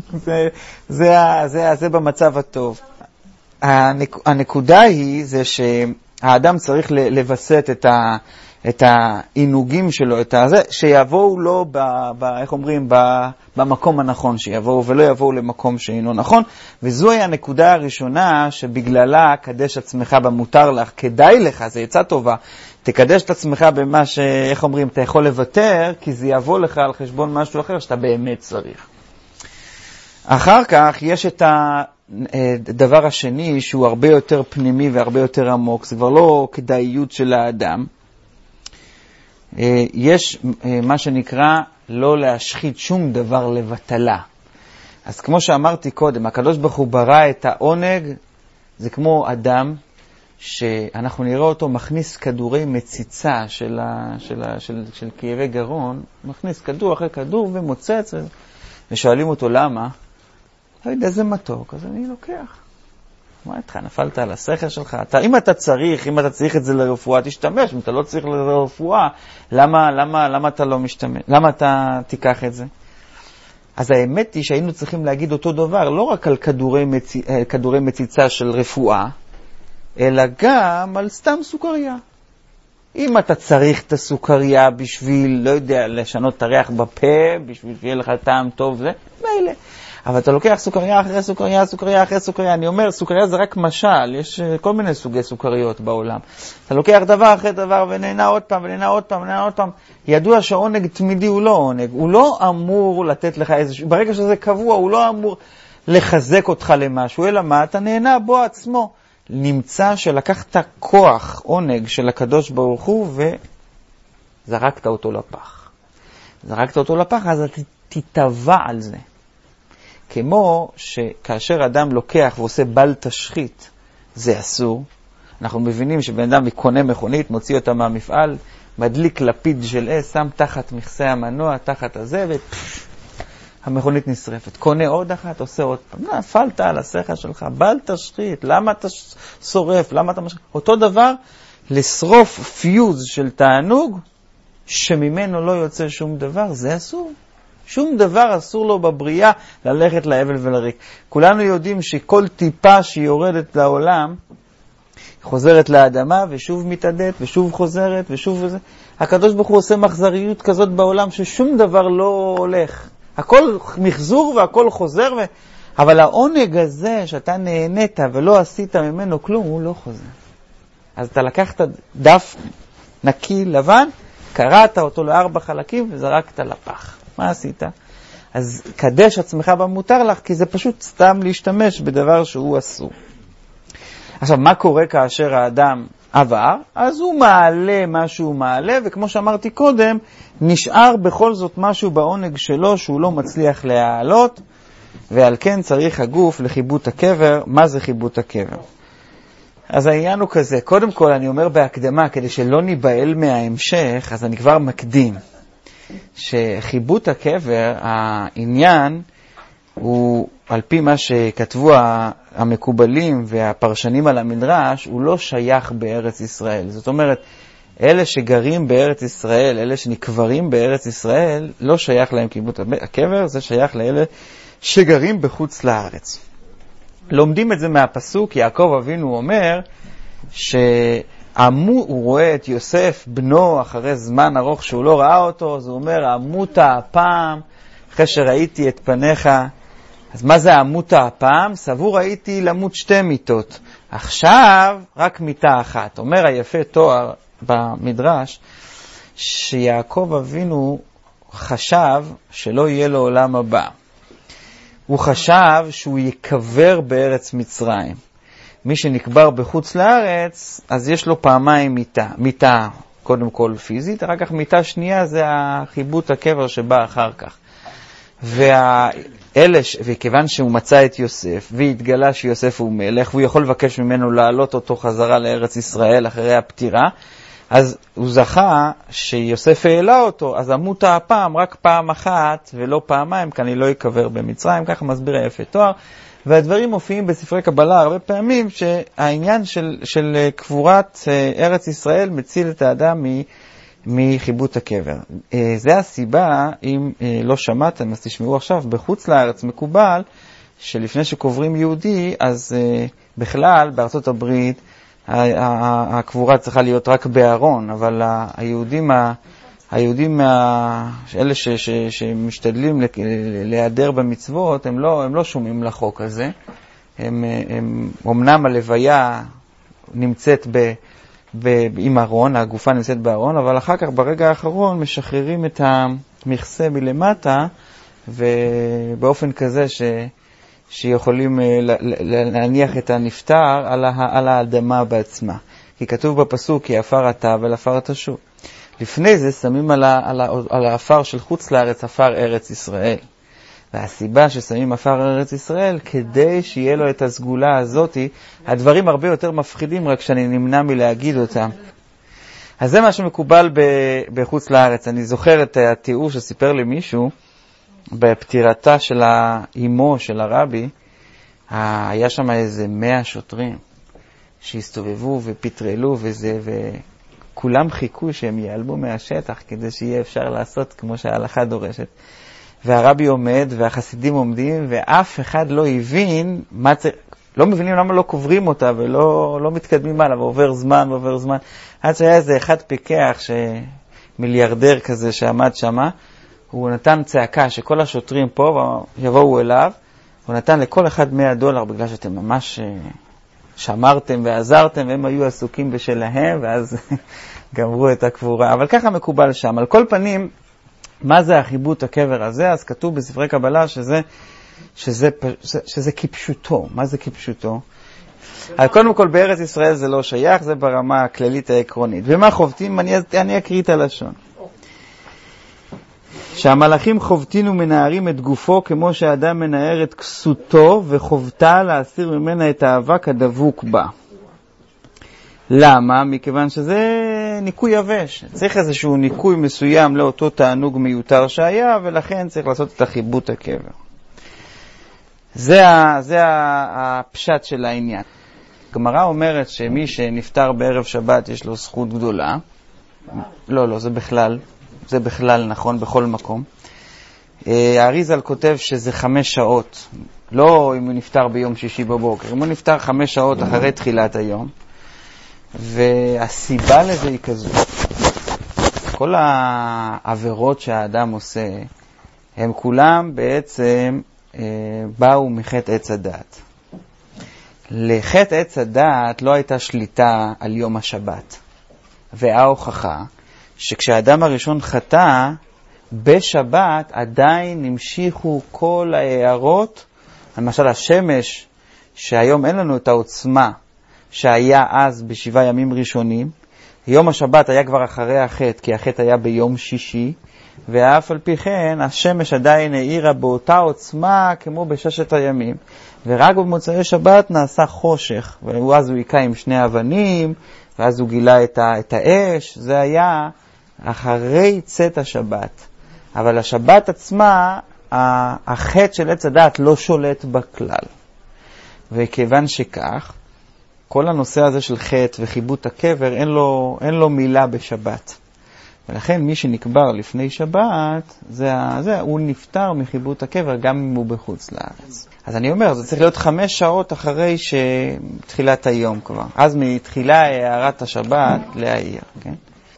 זה במצב הטוב. הנקודה היא, זה שהאדם צריך לבסט את העינוגים שלו, את הזה, שיבואו לו, איך אומרים, במקום הנכון, שיבואו ולא יבואו למקום שאינו נכון, וזו היא הנקודה הראשונה שבגללה קדש עצמך במותר לך, כדאי לך, זה יצא טובה, תקדש את עצמך במה איך אומרים, אתה יכול לוותר, כי זה יבוא לך על חשבון משהו אחר שאתה באמת צריך. אחר כך יש את הדבר השני שהוא הרבה יותר פנימי והרבה יותר עמוק, זה כבר לא כדאיות של האדם. יש מה שנקרא לא להשחית שום דבר לבטלה. אז כמו שאמרתי קודם, הקדוש ברוך הוא ברא את העונג, זה כמו אדם שאנחנו נראה אותו מכניס כדורי מציצה של כאבי גרון, מכניס כדור אחרי כדור ומוצץ, ושואלים אותו למה, לא יודע, זה מתוק, אז אני לוקח. מה איתך, נפלת על השכל שלך? אם אתה צריך את זה לרפואה, תשתמש. אם אתה לא צריך לרפואה, למה אתה לא משתמש? למה אתה תיקח את זה? אז האמת היא שהיינו צריכים להגיד אותו דבר, לא רק על כדורי מציצה של רפואה, אלא גם על סתם סוכריה. אם אתה צריך את הסוכריה בשביל, לא יודע, לשנות את הריח בפה, בשביל שיהיה לך טעם טוב, זה מילא. אבל אתה לוקח סוכריה אחרי סוכריה, סוכריה אחרי סוכריה. אני אומר, סוכריה זה רק משל, יש כל מיני סוגי סוכריות בעולם. אתה לוקח דבר אחרי דבר ונהנה עוד פעם, ונהנה עוד פעם, ונהנה עוד פעם. ידוע שהעונג תמידי הוא לא עונג. הוא לא אמור לתת לך איזשהו, ברגע שזה קבוע, הוא לא אמור לחזק אותך למשהו, אלא מה? אתה נהנה בו עצמו. נמצא שלקחת כוח, עונג של הקדוש ברוך הוא, וזרקת אותו לפח. זרקת אותו לפח, אז אתה תתבע על זה. כמו שכאשר אדם לוקח ועושה בל תשחית, זה אסור. אנחנו מבינים שבן אדם קונה מכונית, מוציא אותה מהמפעל, מדליק לפיד של אש, שם תחת מכסה המנוע, תחת הזה, והמכונית נשרפת. קונה עוד אחת, עושה עוד פעם. נפלת על השכל שלך, בל תשחית, למה אתה שורף, למה אתה משחית? אותו דבר, לשרוף פיוז של תענוג, שממנו לא יוצא שום דבר, זה אסור. שום דבר אסור לו בבריאה ללכת להבל ולריק. כולנו יודעים שכל טיפה שיורדת לעולם, חוזרת לאדמה ושוב מתעדת ושוב חוזרת ושוב וזה. הקדוש ברוך הוא עושה מחזריות כזאת בעולם ששום דבר לא הולך. הכל מחזור והכל חוזר, אבל העונג הזה שאתה נהנית ולא עשית ממנו כלום, הוא לא חוזר. אז אתה לקחת דף נקי לבן, קראת אותו ל4 חלקים וזרקת לפח. מה עשית? אז קדש עצמך במותר לך, כי זה פשוט סתם להשתמש בדבר שהוא אסור. עכשיו, מה קורה כאשר האדם עבר? אז הוא מעלה מה שהוא מעלה, וכמו שאמרתי קודם, נשאר בכל זאת משהו בעונג שלו שהוא לא מצליח להעלות, ועל כן צריך הגוף לחיבוט הקבר. מה זה חיבוט הקבר? אז העניין הוא כזה, קודם כל אני אומר בהקדמה, כדי שלא ניבהל מההמשך, אז אני כבר מקדים. שחיבוט הקבר, העניין הוא, על פי מה שכתבו המקובלים והפרשנים על המדרש, הוא לא שייך בארץ ישראל. זאת אומרת, אלה שגרים בארץ ישראל, אלה שנקברים בארץ ישראל, לא שייך להם חיבוט הקבר, זה שייך לאלה שגרים בחוץ לארץ. לומדים את זה מהפסוק, יעקב אבינו אומר, הוא רואה את יוסף בנו אחרי זמן ארוך שהוא לא ראה אותו, אז הוא אומר, אמותה הפעם אחרי שראיתי את פניך. אז מה זה אמותה הפעם? סבור הייתי למות 2 מיתות, עכשיו רק מיטה אחת. אומר היפה תואר במדרש שיעקב אבינו חשב שלא יהיה לו עולם הבא. הוא חשב שהוא יקבר בארץ מצרים. מי שנקבר בחוץ לארץ, אז יש לו פעמיים מיטה. מיטה קודם כל פיזית, אחר כך מיטה שנייה זה החיבוט הקבר שבא אחר כך. וכיוון שהוא מצא את יוסף, והתגלה שיוסף הוא מלך, והוא יכול לבקש ממנו לעלות אותו חזרה לארץ ישראל אחרי הפטירה, אז הוא זכה שיוסף העלה אותו, אז אמותה הפעם רק פעם אחת ולא פעמיים, כי אני לא יקבר במצרים, ככה מסביר היפה תואר. והדברים מופיעים בספרי קבלה הרבה פעמים, שהעניין של קבורת ארץ ישראל מציל את האדם מחיבוט הקבר. זה הסיבה, אם לא שמעתם, אז תשמעו עכשיו, בחוץ לארץ מקובל, שלפני שקוברים יהודי, אז בכלל בארצות הברית, הקבורה צריכה להיות רק בארון, אבל היהודים אלה שמשתדלים להיעדר במצוות, הם לא שומעים לחוק הזה. אמנם הלוויה נמצאת עם ארון, הגופה נמצאת בארון, אבל אחר כך ברגע האחרון משחררים את המכסה מלמטה, ובאופן כזה שיכולים להניח את הנפטר על האדמה בעצמה. כי כתוב בפסוק, כי עפר אתה ולעפר תשוב. לפני זה שמים על האפר של חוץ לארץ, עפר ארץ ישראל. והסיבה ששמים עפר ארץ ישראל, כדי שיהיה לו את הסגולה הזאת, הדברים הרבה יותר מפחידים, רק שאני נמנע מלהגיד אותם. אז זה מה שמקובל בחוץ לארץ. אני זוכר את התיאור שסיפר לי מישהו, בפטירתה של האימו של הרבי, היה שם איזה 100 שוטרים שהסתובבו ופטרלו וזה, וכולם חיכו שהם ייעלמו מהשטח כדי שיהיה אפשר לעשות כמו שההלכה דורשת. והרבי עומד והחסידים עומדים, ואף אחד לא הבין לא מבינים למה לא קוברים אותה ולא מתקדמים הלאה, ועובר זמן. עד שהיה איזה אחד פיקח מיליארדר כזה שעמד שמה, הוא נתן צעקה שכל השוטרים פה יבואו אליו, הוא נתן לכל אחד $100 בגלל שאתם ממש שמרתם ועזרתם, והם היו עסוקים בשלהם, ואז גמרו את הקבורה. אבל ככה מקובל שם. על כל פנים, מה זה החיבוט הקבר הזה? אז כתוב בספרי קבלה שזה כפשוטו. מה זה כפשוטו? קודם כל בארץ ישראל זה לא שייך, זה ברמה הכללית העקרונית. ומה חובטים? אני אקריא את הלשון. שהמלאכים חובטין ומנערים את גופו כמו שהאדם מנער את כסותו, וחובטה להסיר ממנה את האבק הדבוק בה. למה? מכיוון שזה ניקוי יבש. צריך איזשהו ניקוי מסוים לאותו תענוג מיותר שהיה, ולכן צריך לעשות את החיבוט הקבר. זה הפשט של העניין. הגמרא אומרת שמי שנפטר בערב שבת יש לו זכות גדולה. לא, זה בכלל נכון בכל מקום. האריזל כותב שזה 5 שעות. לא אם הוא נפטר ביום שישי בבוקר. אם הוא נפטר 5 שעות אחרי תחילת היום. והסיבה לזה היא כזו. כל העבירות שהאדם עושה, הם כולם בעצם באו מחטא עץ הדעת. לחטא עץ הדעת לא הייתה שליטה על יום השבת. וההוכחה שכשהאדם הראשון חטא, בשבת עדיין המשיכו כל ההערות, למשל השמש, שהיום אין לנו את העוצמה שהיה אז ב7 ימים ראשונים, יום השבת היה כבר אחרי החטא, כי החטא היה ביום שישי, ואף על פי כן השמש עדיין האירה באותה עוצמה כמו ב6 הימים, ורק במוצאי שבת נעשה חושך, ואז הוא היקע עם 2 אבנים, ואז הוא גילה את האש. זה היה אחרי צאת השבת. אבל השבת עצמה, החטא של עץ הדעת לא שולט בכלל. וכיוון שכך, כל הנושא הזה של חטא וחיבוט הקבר, אין לו מילה בשבת. ולכן מי שנקבר לפני שבת, הוא נפטר מחיבוט הקבר גם אם הוא בחוץ לארץ. אז אני אומר, זה צריך להיות 5 שעות אחרי תחילת היום כבר. אז מתחילה הערת השבת להעיר, כן?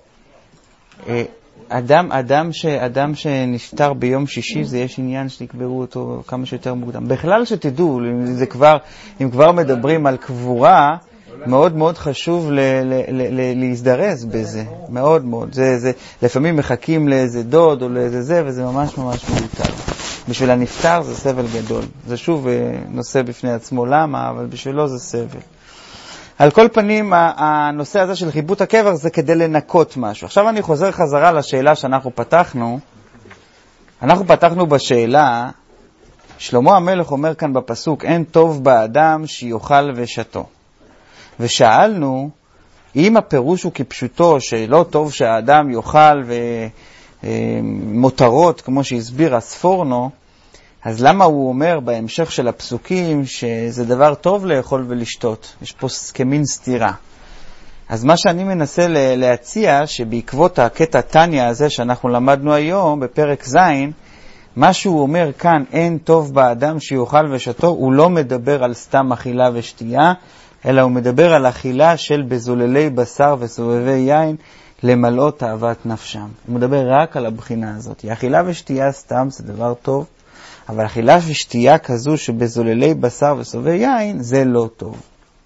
אדם שנפטר ביום שישי, זה יש עניין שתקברו אותו כמה שיותר מוקדם. בכלל שתדעו, אם כבר מדברים על קבורה, מאוד מאוד חשוב להזדרז בזה, מאוד מאוד. לפעמים מחכים לאיזה דוד או לאיזה זה, וזה ממש ממש מיותר. בשביל הנפטר זה סבל גדול. זה שוב נושא בפני עצמו למה, אבל בשבילו זה סבל. על כל פנים, הנושא הזה של חיבוט הקבר זה כדי לנקות משהו. עכשיו אני חוזר חזרה לשאלה שאנחנו פתחנו. אנחנו פתחנו בשאלה, שלמה המלך אומר כאן בפסוק, אין טוב באדם שיאכל ושתו. ושאלנו, אם הפירוש הוא כפשוטו שלא טוב שהאדם יאכל ומותרות, כמו שהסביר הספורנו, אז למה הוא אומר בהמשך של הפסוקים שזה דבר טוב לאכול ולשתות? יש פה כמין סתירה. אז מה שאני מנסה להציע, שבעקבות הקטע טניה הזה שאנחנו למדנו היום בפרק ז', מה שהוא אומר כאן, אין טוב באדם שיאכל ושתו, הוא לא מדבר על סתם אכילה ושתייה, אלא הוא מדבר על אכילה של בזוללי בשר וסובבי יין למלאות תאוות נפשם. הוא מדבר רק על הבחינה הזאת. אכילה ושתייה סתם זה דבר טוב, אבל אכילה ושתייה כזו שבזוללי בשר וסובבי יין זה לא טוב.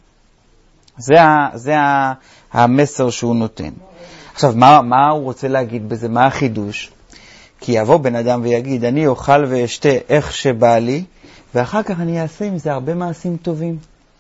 זה המסר שהוא נותן. עכשיו, מה הוא רוצה להגיד בזה? מה החידוש? כי יבוא בן אדם ויגיד, אני אוכל ואשתה איך שבא לי, ואחר כך אני אעשה עם זה הרבה מעשים טובים.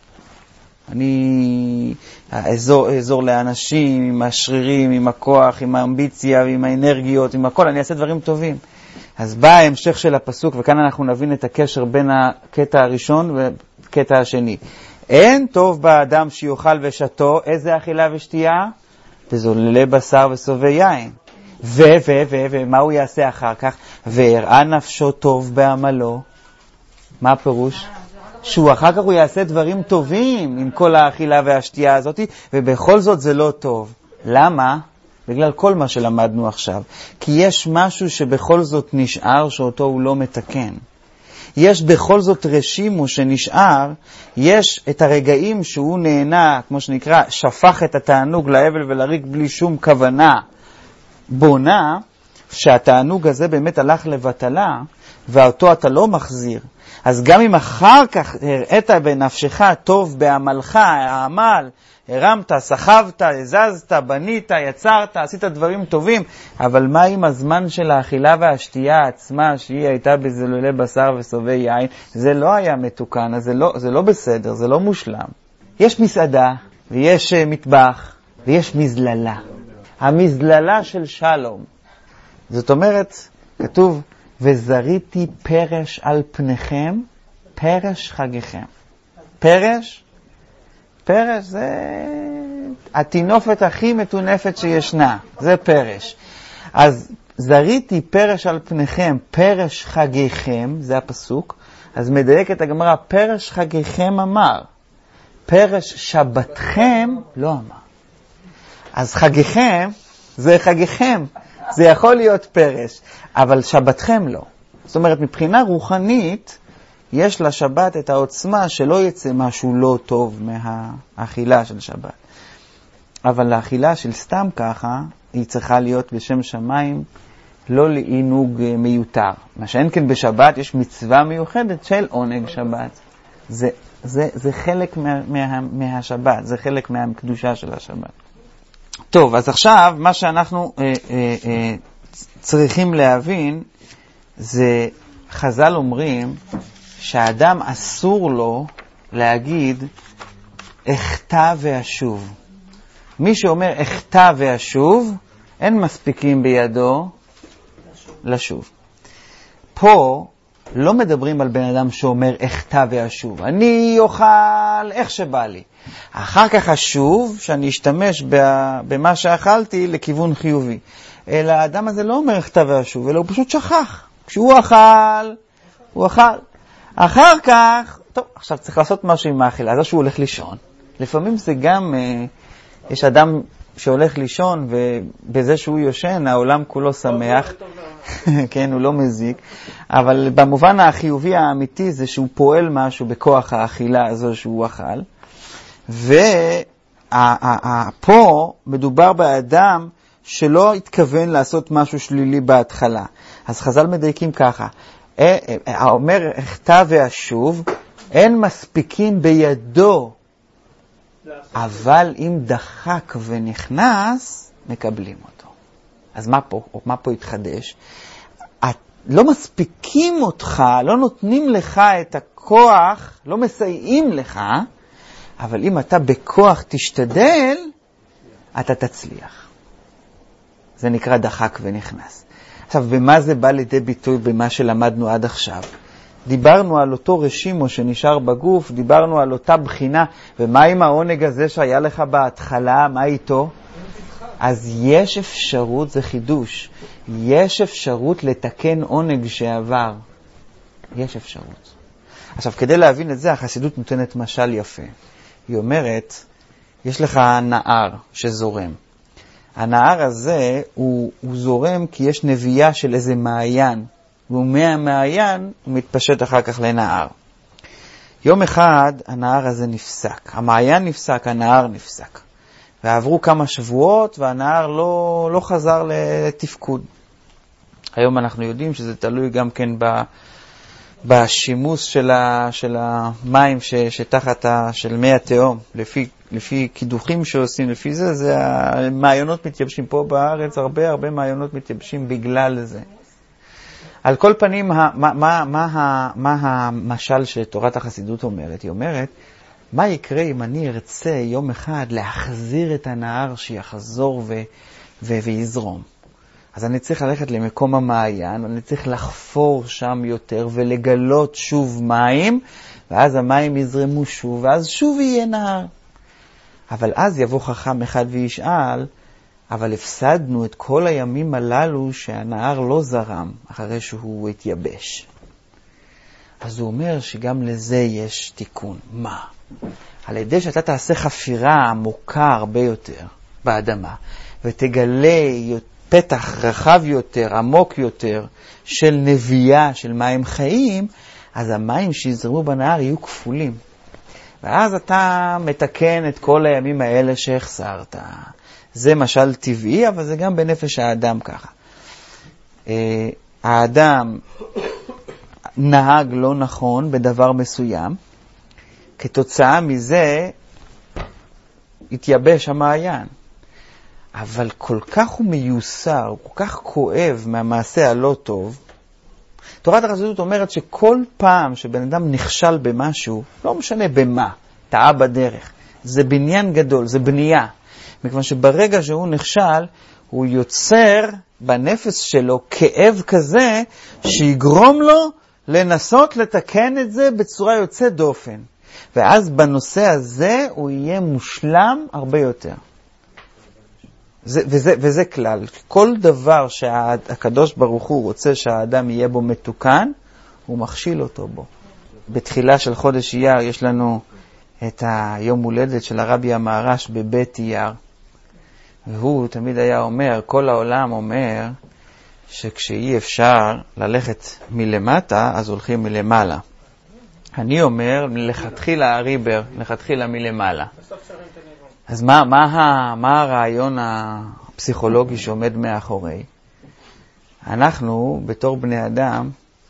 אני אעזור לאנשים עם השרירים, עם הכוח, עם האמביציה, עם האנרגיות, עם הכל, אני אעשה דברים טובים. אז בא ההמשך של הפסוק, וכאן אנחנו נבין את הקשר בין הקטע הראשון והקטע השני. אין טוב באדם שיאכל ושתו, איזה אכילה ושתייה? וזוללי בשר וסובי יין. ומה הוא יעשה אחר כך? והראה נפשו טוב בעמלו. מה הפירוש? שהוא אחר כך הוא יעשה דברים טובים עם כל האכילה והשתייה הזאת, ובכל זאת זה לא טוב. למה? בגלל כל מה שלמדנו עכשיו. כי יש משהו שבכל זאת נשאר שאותו הוא לא מתקן. יש בכל זאת רשימו שנשאר, יש את הרגעים שהוא נהנה, כמו שנקרא, שפך את התענוג להבל ולריק בלי שום כוונה בונה, שהתענוג הזה באמת הלך לבטלה, ואותו אתה לא מחזיר. אז גם אם אחר כך הראית בנפשך טוב בעמלך, העמל, הרמת, סחבת, הזזת, בנית, יצרת, עשית דברים טובים, אבל מה עם הזמן של האכילה והשתייה עצמה, שהיא הייתה בזוללי בשר וסובי יין? זה לא היה מתוקן, אז זה לא בסדר, זה לא מושלם. יש מסעדה, ויש מטבח, ויש מזללה. המזללה של שלום. זאת אומרת, כתוב, וזריתי פרש על פניכם, פרש חגיכם. פרש זה התינופת הכי מטונפת שישנה, זה פרש. אז זריתי פרש על פניכם, פרש חגיכם, זה הפסוק. אז מדייק את הגמרא, פרש חגיכם אמר, פרש שבתכם לא אמר. אז חגיכם זה חגיכם, זה יכול להיות פרש, אבל שבתכם לא. זאת אומרת, מבחינה רוחנית, יש לשבת את העוצמה שלא יצא משהו לא טוב מהאכילה של שבת. אבל האכילה של סתם ככה, היא צריכה להיות בשם שמיים, לא לעינוג מיותר. מה שאין כן בשבת, יש מצווה מיוחדת של עונג שבת. זה חלק מהשבת, זה חלק מהקדושה של השבת. טוב, אז עכשיו מה שאנחנו צריכים להבין, זה חז"ל אומרים שהאדם אסור לו להגיד אחטא ואשוב. מי שאומר אחטא ואשוב, אין מספיקים בידו לשוב. פה לא מדברים על בן אדם שאומר אחטא ואשוב. אני אוכל איך שבא לי. אחר כך אשוב שאני אשתמש במה שאכלתי לכיוון חיובי. אלא האדם הזה לא אומר אחטא ואשוב, אלא הוא פשוט שכח. כשהוא אכל, הוא אכל. אחר כך, טוב, עכשיו צריך לעשות משהו עם האכילה, אז שהוא הולך לישון. לפעמים זה גם, יש אדם שהולך לישון ובזה שהוא יושן העולם כולו שמח, כן, הוא לא מזיק, אבל במובן החיובי האמיתי זה שהוא פועל משהו בכוח האכילה הזו שהוא אכל. ופה מדובר באדם שלא התכוון לעשות משהו שלילי בהתחלה. אז חז"ל מדייקים ככה, אומר הכתב ואשוב, אין מספיקים בידו, אבל אם דחק ונכנס, מקבלים אותו. אז מה פה התחדש? לא מספיקים אותך, לא נותנים לך את הכוח, לא מסייעים לך, אבל אם אתה בכוח תשתדל, אתה תצליח. זה נקרא דחק ונכנס. עכשיו, במה זה בא לידי ביטוי במה שלמדנו עד עכשיו? דיברנו על אותו רשימו שנשאר בגוף, דיברנו על אותה בחינה, ומה עם העונג הזה שהיה לך בהתחלה, מה איתו? אז יש אפשרות, זה חידוש, יש אפשרות לתקן עונג שעבר. יש אפשרות. עכשיו, כדי להבין את זה, החסידות נותנת משל יפה. היא אומרת, יש לך נהר שזורם. הנהר הזה הוא זורם כי יש נביאה של איזה מעיין, ומהמעיין הוא מתפשט אחר כך לנהר. יום אחד הנהר הזה נפסק, המעיין נפסק, הנהר נפסק. ועברו כמה שבועות והנהר לא חזר לתפקוד. היום אנחנו יודעים שזה תלוי גם כן בשימוש של המים שתחת של מי התהום, לפי קידוחים שעושים, לפי זה המעיינות מתייבשים פה בארץ, הרבה מעיינות מתייבשים בגלל זה. על כל פנים, מה המשל שתורת החסידות אומרת? היא אומרת, מה יקרה אם אני ארצה יום אחד להחזיר את הנהר שיחזור ויזרום? אז אני צריך ללכת למקום המעיין, אני צריך לחפור שם יותר ולגלות שוב מים, ואז המים יזרמו שוב, ואז שוב יהיה נהר. אבל אז יבוא חכם אחד וישאל, אבל הפסדנו את כל הימים הללו שהנהר לא זרם אחרי שהוא התייבש. אז הוא אומר שגם לזה יש תיקון. מה? על ידי שאתה תעשה חפירה עמוקה הרבה יותר באדמה, ותגלה פתח רחב יותר, עמוק יותר, של נביאה, של מים חיים, אז המים שיזרמו בנהר יהיו כפולים. ואז אתה מתקן את כל הימים האלה שהחסרת. זה משל טבעי, אבל זה גם בנפש האדם ככה. האדם נהג לא נכון בדבר מסוים, כתוצאה מזה התייבש המעיין. אבל כל כך הוא מיוסר, הוא כל כך כואב מהמעשה הלא טוב. תורת החסידות אומרת שכל פעם שבן אדם נכשל במשהו, לא משנה במה, טעה בדרך, זה בניין גדול, זה בנייה. מכיוון שברגע שהוא נכשל, הוא יוצר בנפש שלו כאב כזה, שיגרום לו לנסות לתקן את זה בצורה יוצאת דופן. ואז בנושא הזה הוא יהיה מושלם הרבה יותר. וזה כלל. כל דבר שהקדוש ברוך הוא רוצה שהאדם יהיה בו מתוקן, הוא מכשיל אותו בו. בתחילה של חודש אייר יש לנו את היום הולדת של הרבי המהר"ש בבית אייר. והוא תמיד היה אומר, כל העולם אומר, שכשאי אפשר ללכת מלמטה, אז הולכים מלמעלה. אני אומר, לכתחילה הריבר, לכתחילה מלמעלה. אז מה הרעיון הפסיכולוגי שעומד מאחורי? אנחנו, בתור בני אדם,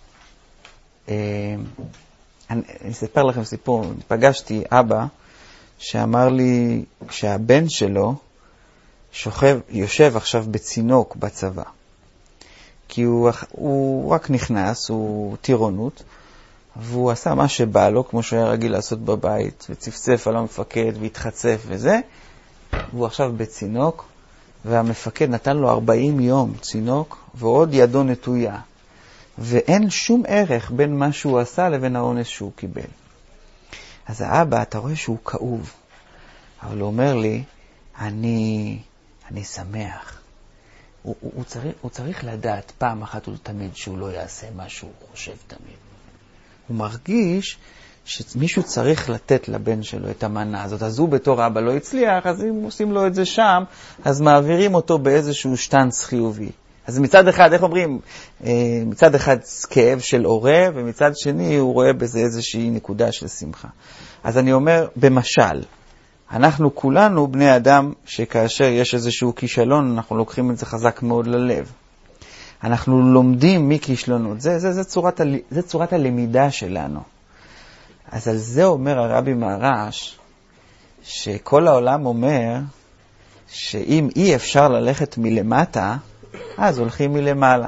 אני אספר לכם סיפור. פגשתי אבא שאמר לי שהבן שלו יושב עכשיו בצינוק בצבא. כי הוא רק נכנס, הוא טירונות, והוא עשה מה שבא לו, כמו שהוא היה רגיל לעשות בבית, וצפצף על המפקד והתחצף וזה, והוא עכשיו בצינוק, והמפקד נתן לו 40 יום צינוק, ועוד ידו נטויה. ואין שום ערך בין מה שהוא עשה לבין העונש שהוא קיבל. אז האבא, אתה רואה שהוא כאוב, אבל הוא אומר לי, אני שמח. הוא צריך לדעת פעם אחת ולתמיד שהוא לא יעשה מה שהוא חושב תמיד. הוא מרגיש שמישהו צריך לתת לבן שלו את המנה הזאת. אז הוא בתור אבא לא הצליח, אז אם עושים לו את זה שם, אז מעבירים אותו באיזשהו שטנץ חיובי. אז מצד אחד, איך אומרים? מצד אחד כאב של הורה, ומצד שני הוא רואה בזה איזושהי נקודה של שמחה. אז אני אומר, במשל, אנחנו כולנו בני אדם שכאשר יש איזשהו כישלון, אנחנו לוקחים את זה חזק מאוד ללב. אנחנו לומדים מכישלונות. זה צורת הלמידה שלנו. אז על זה אומר הרבי מהר"ש, שכל העולם אומר שאם אי אפשר ללכת מלמטה, אז הולכים מלמעלה.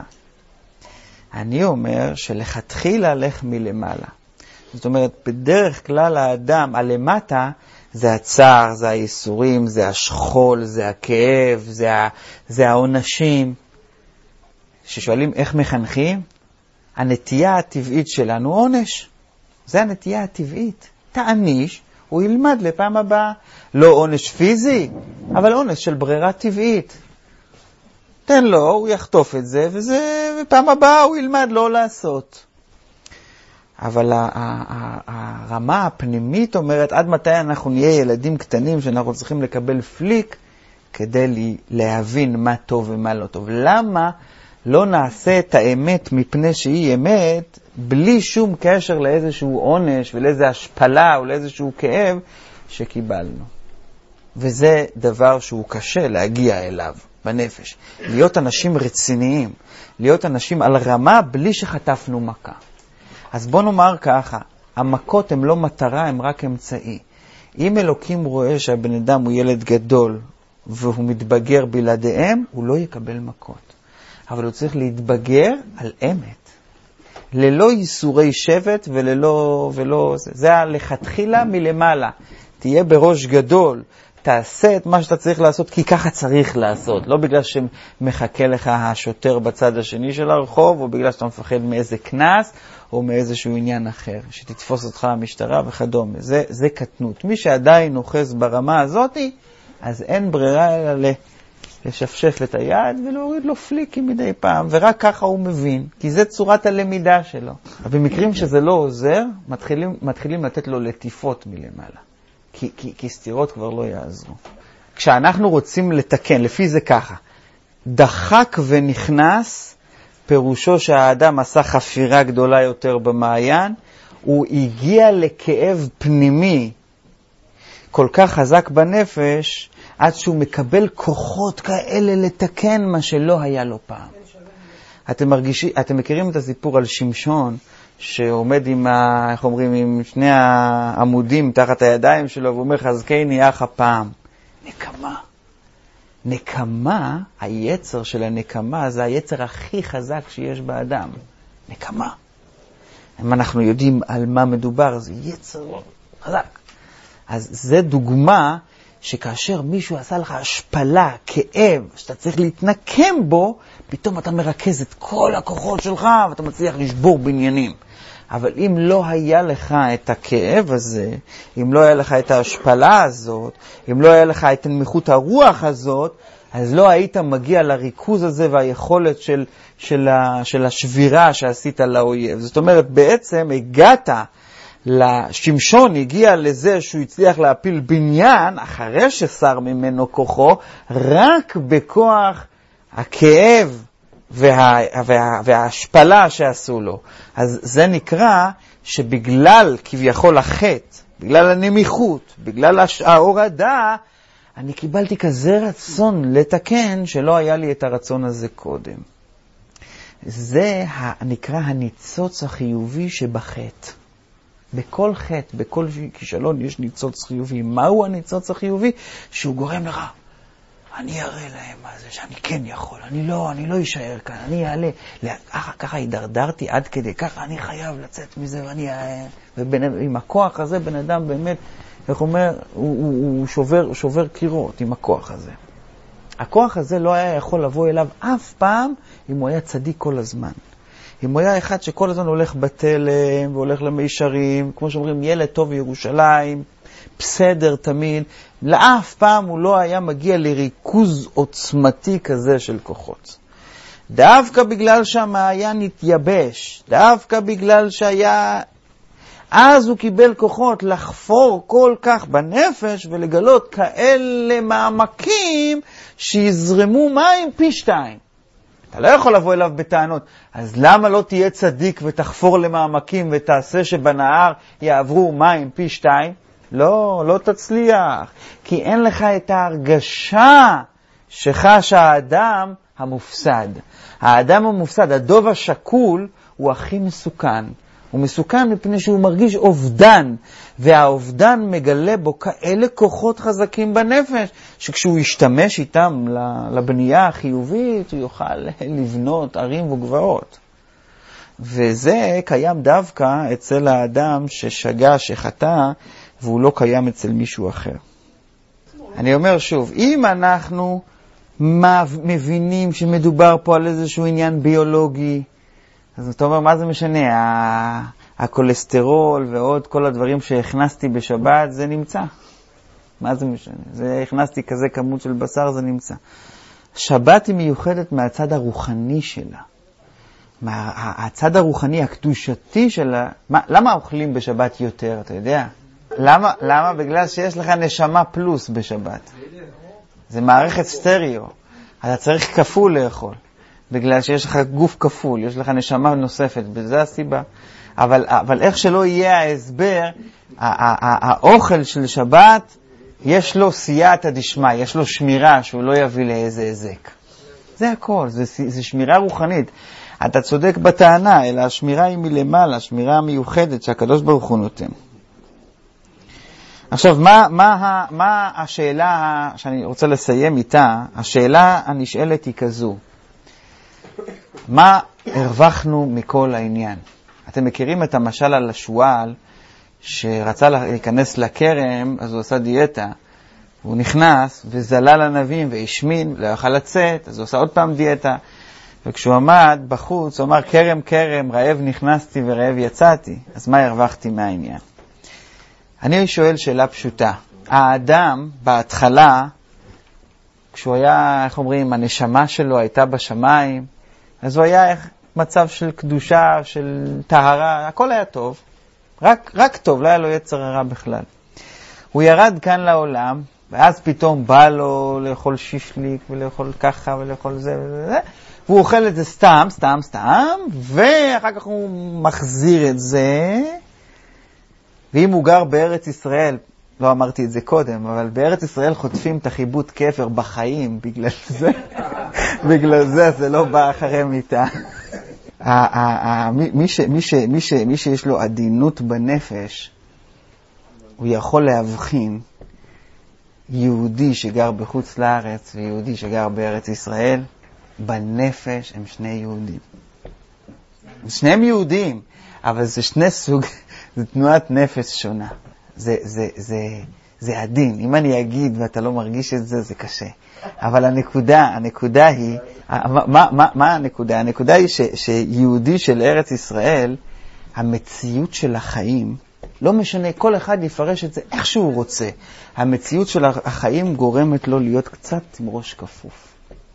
אני אומר שלכתחילה לך מלמעלה. זאת אומרת, בדרך כלל האדם, הלמטה, זה הצער, זה הייסורים, זה השכול, זה הכאב, זה העונשים. ששואלים איך מחנכים, הנטייה הטבעית שלנו עונש. זה הנטייה הטבעית. תעניש, הוא ילמד לפעם הבאה. לא עונש פיזי, אבל עונש של ברירה טבעית. תן לו, הוא יחטוף את זה, ופעם הבאה הוא ילמד לא לעשות. אבל הרמה הפנימית אומרת, עד מתי אנחנו נהיה ילדים קטנים שאנחנו צריכים לקבל פליק כדי להבין מה טוב ומה לא טוב. למה לא נעשה את האמת מפני שהיא אמת, בלי שום קשר לאיזשהו עונש ולאיזו השפלה או לאיזשהו כאב שקיבלנו? וזה דבר שהוא קשה להגיע אליו בנפש. להיות אנשים רציניים, להיות אנשים על רמה בלי שחטפנו מכה. אז בוא נאמר ככה, המכות הן לא מטרה, הן רק אמצעי. אם אלוקים רואה שהבן אדם הוא ילד גדול והוא מתבגר בלעדיהם, הוא לא יקבל מכות. אבל הוא צריך להתבגר על אמת. ללא ייסורי שבט ולא זה לכתחילה מלמעלה. תהיה בראש גדול, תעשה את מה שאתה צריך לעשות, כי ככה צריך לעשות. לא בגלל שמחכה לך השוטר בצד השני של הרחוב, או בגלל שאתה מפחד מאיזה כנס, או מאיזשהו עניין אחר, שתתפוס אותך המשטרה וכדומה. זה קטנות. מי שעדיין נוחז ברמה הזאת, אז אין ברירה אלא לשפשף את היד ולהוריד לו פליקים מדי פעם, ורק ככה הוא מבין, כי זה צורת הלמידה שלו. אבל במקרים שזה לא עוזר, מתחילים לתת לו לטיפות מלמעלה. כי סתירות כבר לא יעזרו. כשאנחנו רוצים לתקן, לפי זה ככה, דחק ונכנס, פירושו שהאדם עשה חפירה גדולה יותר במעיין, הוא הגיע לכאב פנימי כל כך חזק בנפש, עד שהוא מקבל כוחות כאלה לתקן מה שלא היה לו פעם. אתם מכירים את הסיפור על שמשון, שעומד עם שני העמודים תחת הידיים שלו, והוא אומר, חזקני אח הפעם. נקמה, היצר של הנקמה, זה היצר הכי חזק שיש באדם. נקמה. אם אנחנו יודעים על מה מדובר, זה יצר חזק. אז זה דוגמה שכאשר מישהו עשה לך השפלה, כאב, שאתה צריך להתנקם בו, פתאום אתה מרכז את כל הכוחות שלך, ואתה מצליח לשבור בניינים. אבל אם לא היה לך את הכאב הזה, אם לא היה לך את ההשפלה הזאת, אם לא היה לך את הנמיכות הרוח הזאת, אז לא היית מגיע לריכוז הזה והיכולת של השבירה שעשית לאויב. זאת אומרת, בעצם הגעת לשמשון, הגיע לזה שהוא הצליח להפיל בניין, אחרי ששר ממנו כוחו, רק בכוח הכאב וההשפלה שעשו לו. אז זה נקרא שבגלל כביכול החטא, בגלל הנמיכות, בגלל ההורדה, אני קיבלתי כזה רצון לתקן שלא היה לי את הרצון הזה קודם. זה נקרא הניצוץ החיובי שבחטא. בכל חטא, בכל כישלון יש ניצוץ חיובי. מהו הניצוץ החיובי? שהוא גורם לך, אני אראה להם מה זה, שאני כן יכול, אני לא אשאר כאן, אני אעלה. ככה הידרדרתי עד כדי, ככה אני חייב לצאת מזה, ועם הכוח הזה בן אדם באמת, איך אומר, הוא שובר קירות עם הכוח הזה. הכוח הזה לא היה יכול לבוא אליו אף פעם אם הוא היה צדיק כל הזמן. אם הוא היה אחד שכל הזמן הולך בתלם והולך למישרים, כמו שאומרים, ילד טוב בירושלים, בסדר תמיד, לאף פעם הוא לא היה מגיע לריכוז עוצמתי כזה של כוחות. דווקא בגלל שהמעיין התייבש, דווקא בגלל שהיה אז הוא קיבל כוחות לחפור כל כך בנפש ולגלות כאלה מעמקים שיזרמו מים פי 2. אתה לא יכול לבוא אליו בטענות. אז למה לא תהיה צדיק ותחפור למעמקים ותעשה שבנהר יעברו מים פי 2? לא תצליח. כי אין לך את ההרגשה שחש האדם המופסד. האדם המופסד, הדוב השקול, הוא הכי מסוכן. הוא מסוכן מפני שהוא מרגיש אובדן, והאובדן מגלה בו כאלה כוחות חזקים בנפש, שכשהוא ישתמש איתם לבנייה החיובית, הוא יוכל לבנות ערים וגבעות. וזה קיים דווקא אצל האדם ששגה, שחטא, והוא לא קיים אצל מישהו אחר. אני אומר שוב, אם אנחנו מבינים שמדובר פה על איזשהו עניין ביולוגי, אז אתה אומר, מה זה משנה? הקולסטרול ועוד כל הדברים שהכנסתי בשבת, זה נמצא. מה זה משנה? זה הכנסתי כזה כמות של בשר, זה נמצא. שבת היא מיוחדת מהצד הרוחני שלה. הצד הרוחני, הקדושתי שלה. למה אוכלים בשבת יותר, אתה יודע? למה? בגלל שיש לך נשמה פלוס בשבת. זה מערכת סטריאו. אתה צריך כפול לאכול. בגלל שיש לך גוף כפול, יש לך נשמה נוספת, בזה הסיבה. אבל איך שלא יהיה ההסבר, האוכל של שבת, יש לו סייעתא דשמיא, יש לו שמירה שהוא לא יביא לאיזה הזק. זה הכל, זה שמירה רוחנית. אתה צודק בטענה, אלא השמירה היא מלמעלה, השמירה המיוחדת שהקדוש ברוך הוא נותן. עכשיו, מה השאלה שאני רוצה לסיים איתה? השאלה הנשאלת היא כזו. מה הרווחנו מכל העניין? אתם מכירים את המשל על השועל שרצה להיכנס לכרם, אז הוא עשה דיאטה. הוא נכנס וזלל ענבים והשמין, לא יוכל לצאת, אז הוא עשה עוד פעם דיאטה. וכשהוא עמד בחוץ, הוא אמר, כרם, כרם, רעב נכנסתי ורעב יצאתי. אז מה הרווחתי מהעניין? אני שואל שאלה פשוטה. האדם בהתחלה, כשהוא היה, איך אומרים, הנשמה שלו הייתה בשמיים, אז הוא היה מצב של קדושה, של טהרה, הכל היה טוב. רק טוב, לא היה לו יצר הרע בכלל. הוא ירד כאן לעולם, ואז פתאום בא לו לאכול שישליק, ולאכול ככה, ולאכול זה וזה, והוא אוכל את זה סתם, ואחר כך הוא מחזיר את זה, ואם הוא גר בארץ ישראל, לא אמרתי את זה קודם, אבל בארץ ישראל חוטפים את החיבוט כפר בחיים, בגלל זה לא בא אחרי מיטה. מי שיש לו עדינות בנפש, הוא יכול להבחין יהודי שגר בחוץ לארץ ויהודי שגר בארץ ישראל, בנפש הם שני יהודים. שניהם יהודים, אבל זה שני סוג, זה תנועת נפש שונה. זה עדין. אם אני אגיד ואתה לא מרגיש את זה, זה קשה. אבל הנקודה היא, מה הנקודה? הנקודה היא שיהודי של ארץ ישראל, המציאות של החיים, לא משנה, כל אחד יפרש את זה איך שהוא רוצה. המציאות של החיים גורמת לו להיות קצת עם ראש כפוף.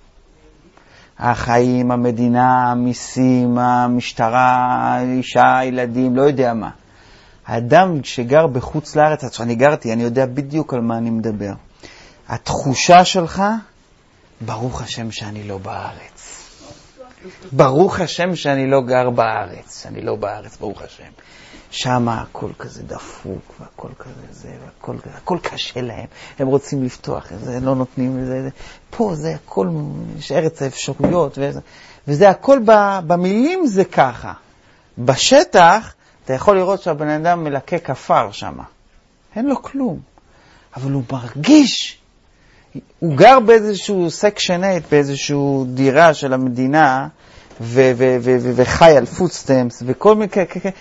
החיים, המדינה, המיסים, המשטרה, אישה, ילדים, לא יודע מה. האדם שגר בחוץ לארץ, כשאני גרתי, אני יודע בדיוק על מה אני מדבר. התחושה שלך, ברוך השם שאני לא בארץ. ברוך השם שאני לא גר בארץ. שאני לא בארץ, ברוך השם. שם הכל כזה דפוק, והכל כזה זה, הכל קשה להם. הם רוצים לפתוח את זה, לא נותנים את זה. פה זה הכל, יש ארץ האפשרויות, וזה הכל במילים זה ככה. בשטח, אתה יכול לראות שהבן אדם מלקה כפר שם. אין לו כלום. אבל הוא מרגיש, הוא גר באיזשהו סקשנט, באיזשהו דירה של המדינה, וחי על פודסטמפס, וכל מיני,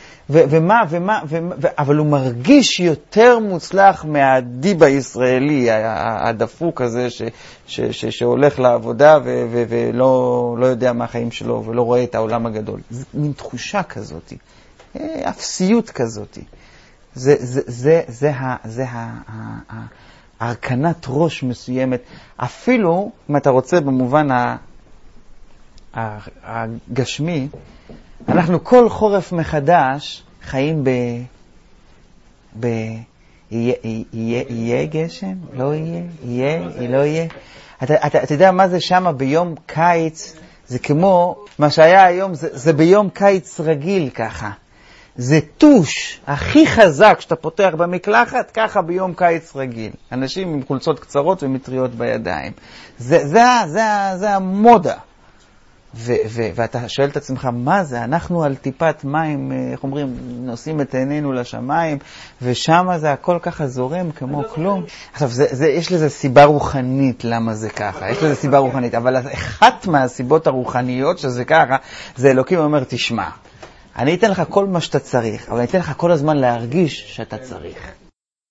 אבל הוא מרגיש יותר מוצלח מהדיב הישראלי, הדפוק הזה שהולך לעבודה ולא יודע מה החיים שלו, ולא רואה את העולם הגדול. זה מין תחושה כזאת, אפסיות כזאת. זה הרכנת ראש מסוימת. אפילו, אם אתה רוצה במובן הגשמי, אנחנו כל חורף מחדש חיים יהיה גשם? לא יהיה? יהיה? לא יהיה? אתה יודע מה זה שמה ביום קיץ? זה כמו מה שהיה היום, זה ביום קיץ רגיל ככה. זה טוש הכי חזק שאתה פותח במקלחת, ככה ביום קיץ רגיל. אנשים עם חולצות קצרות ומטריות בידיים. זה המודה. ואתה שואל את עצמך, מה זה? אנחנו על טיפת מים, איך אומרים, נושאים את עינינו לשמיים, ושם זה הכל ככה זורם כמו כלום. עכשיו, יש לזה סיבה רוחנית למה זה ככה. יש לזה סיבה רוחנית, אבל אחת מהסיבות הרוחניות שזה ככה, זה אלוקים אומר, תשמע, אני אתן לך כל מה שאתה צריך, אבל אני אתן לך כל הזמן להרגיש שאתה צריך.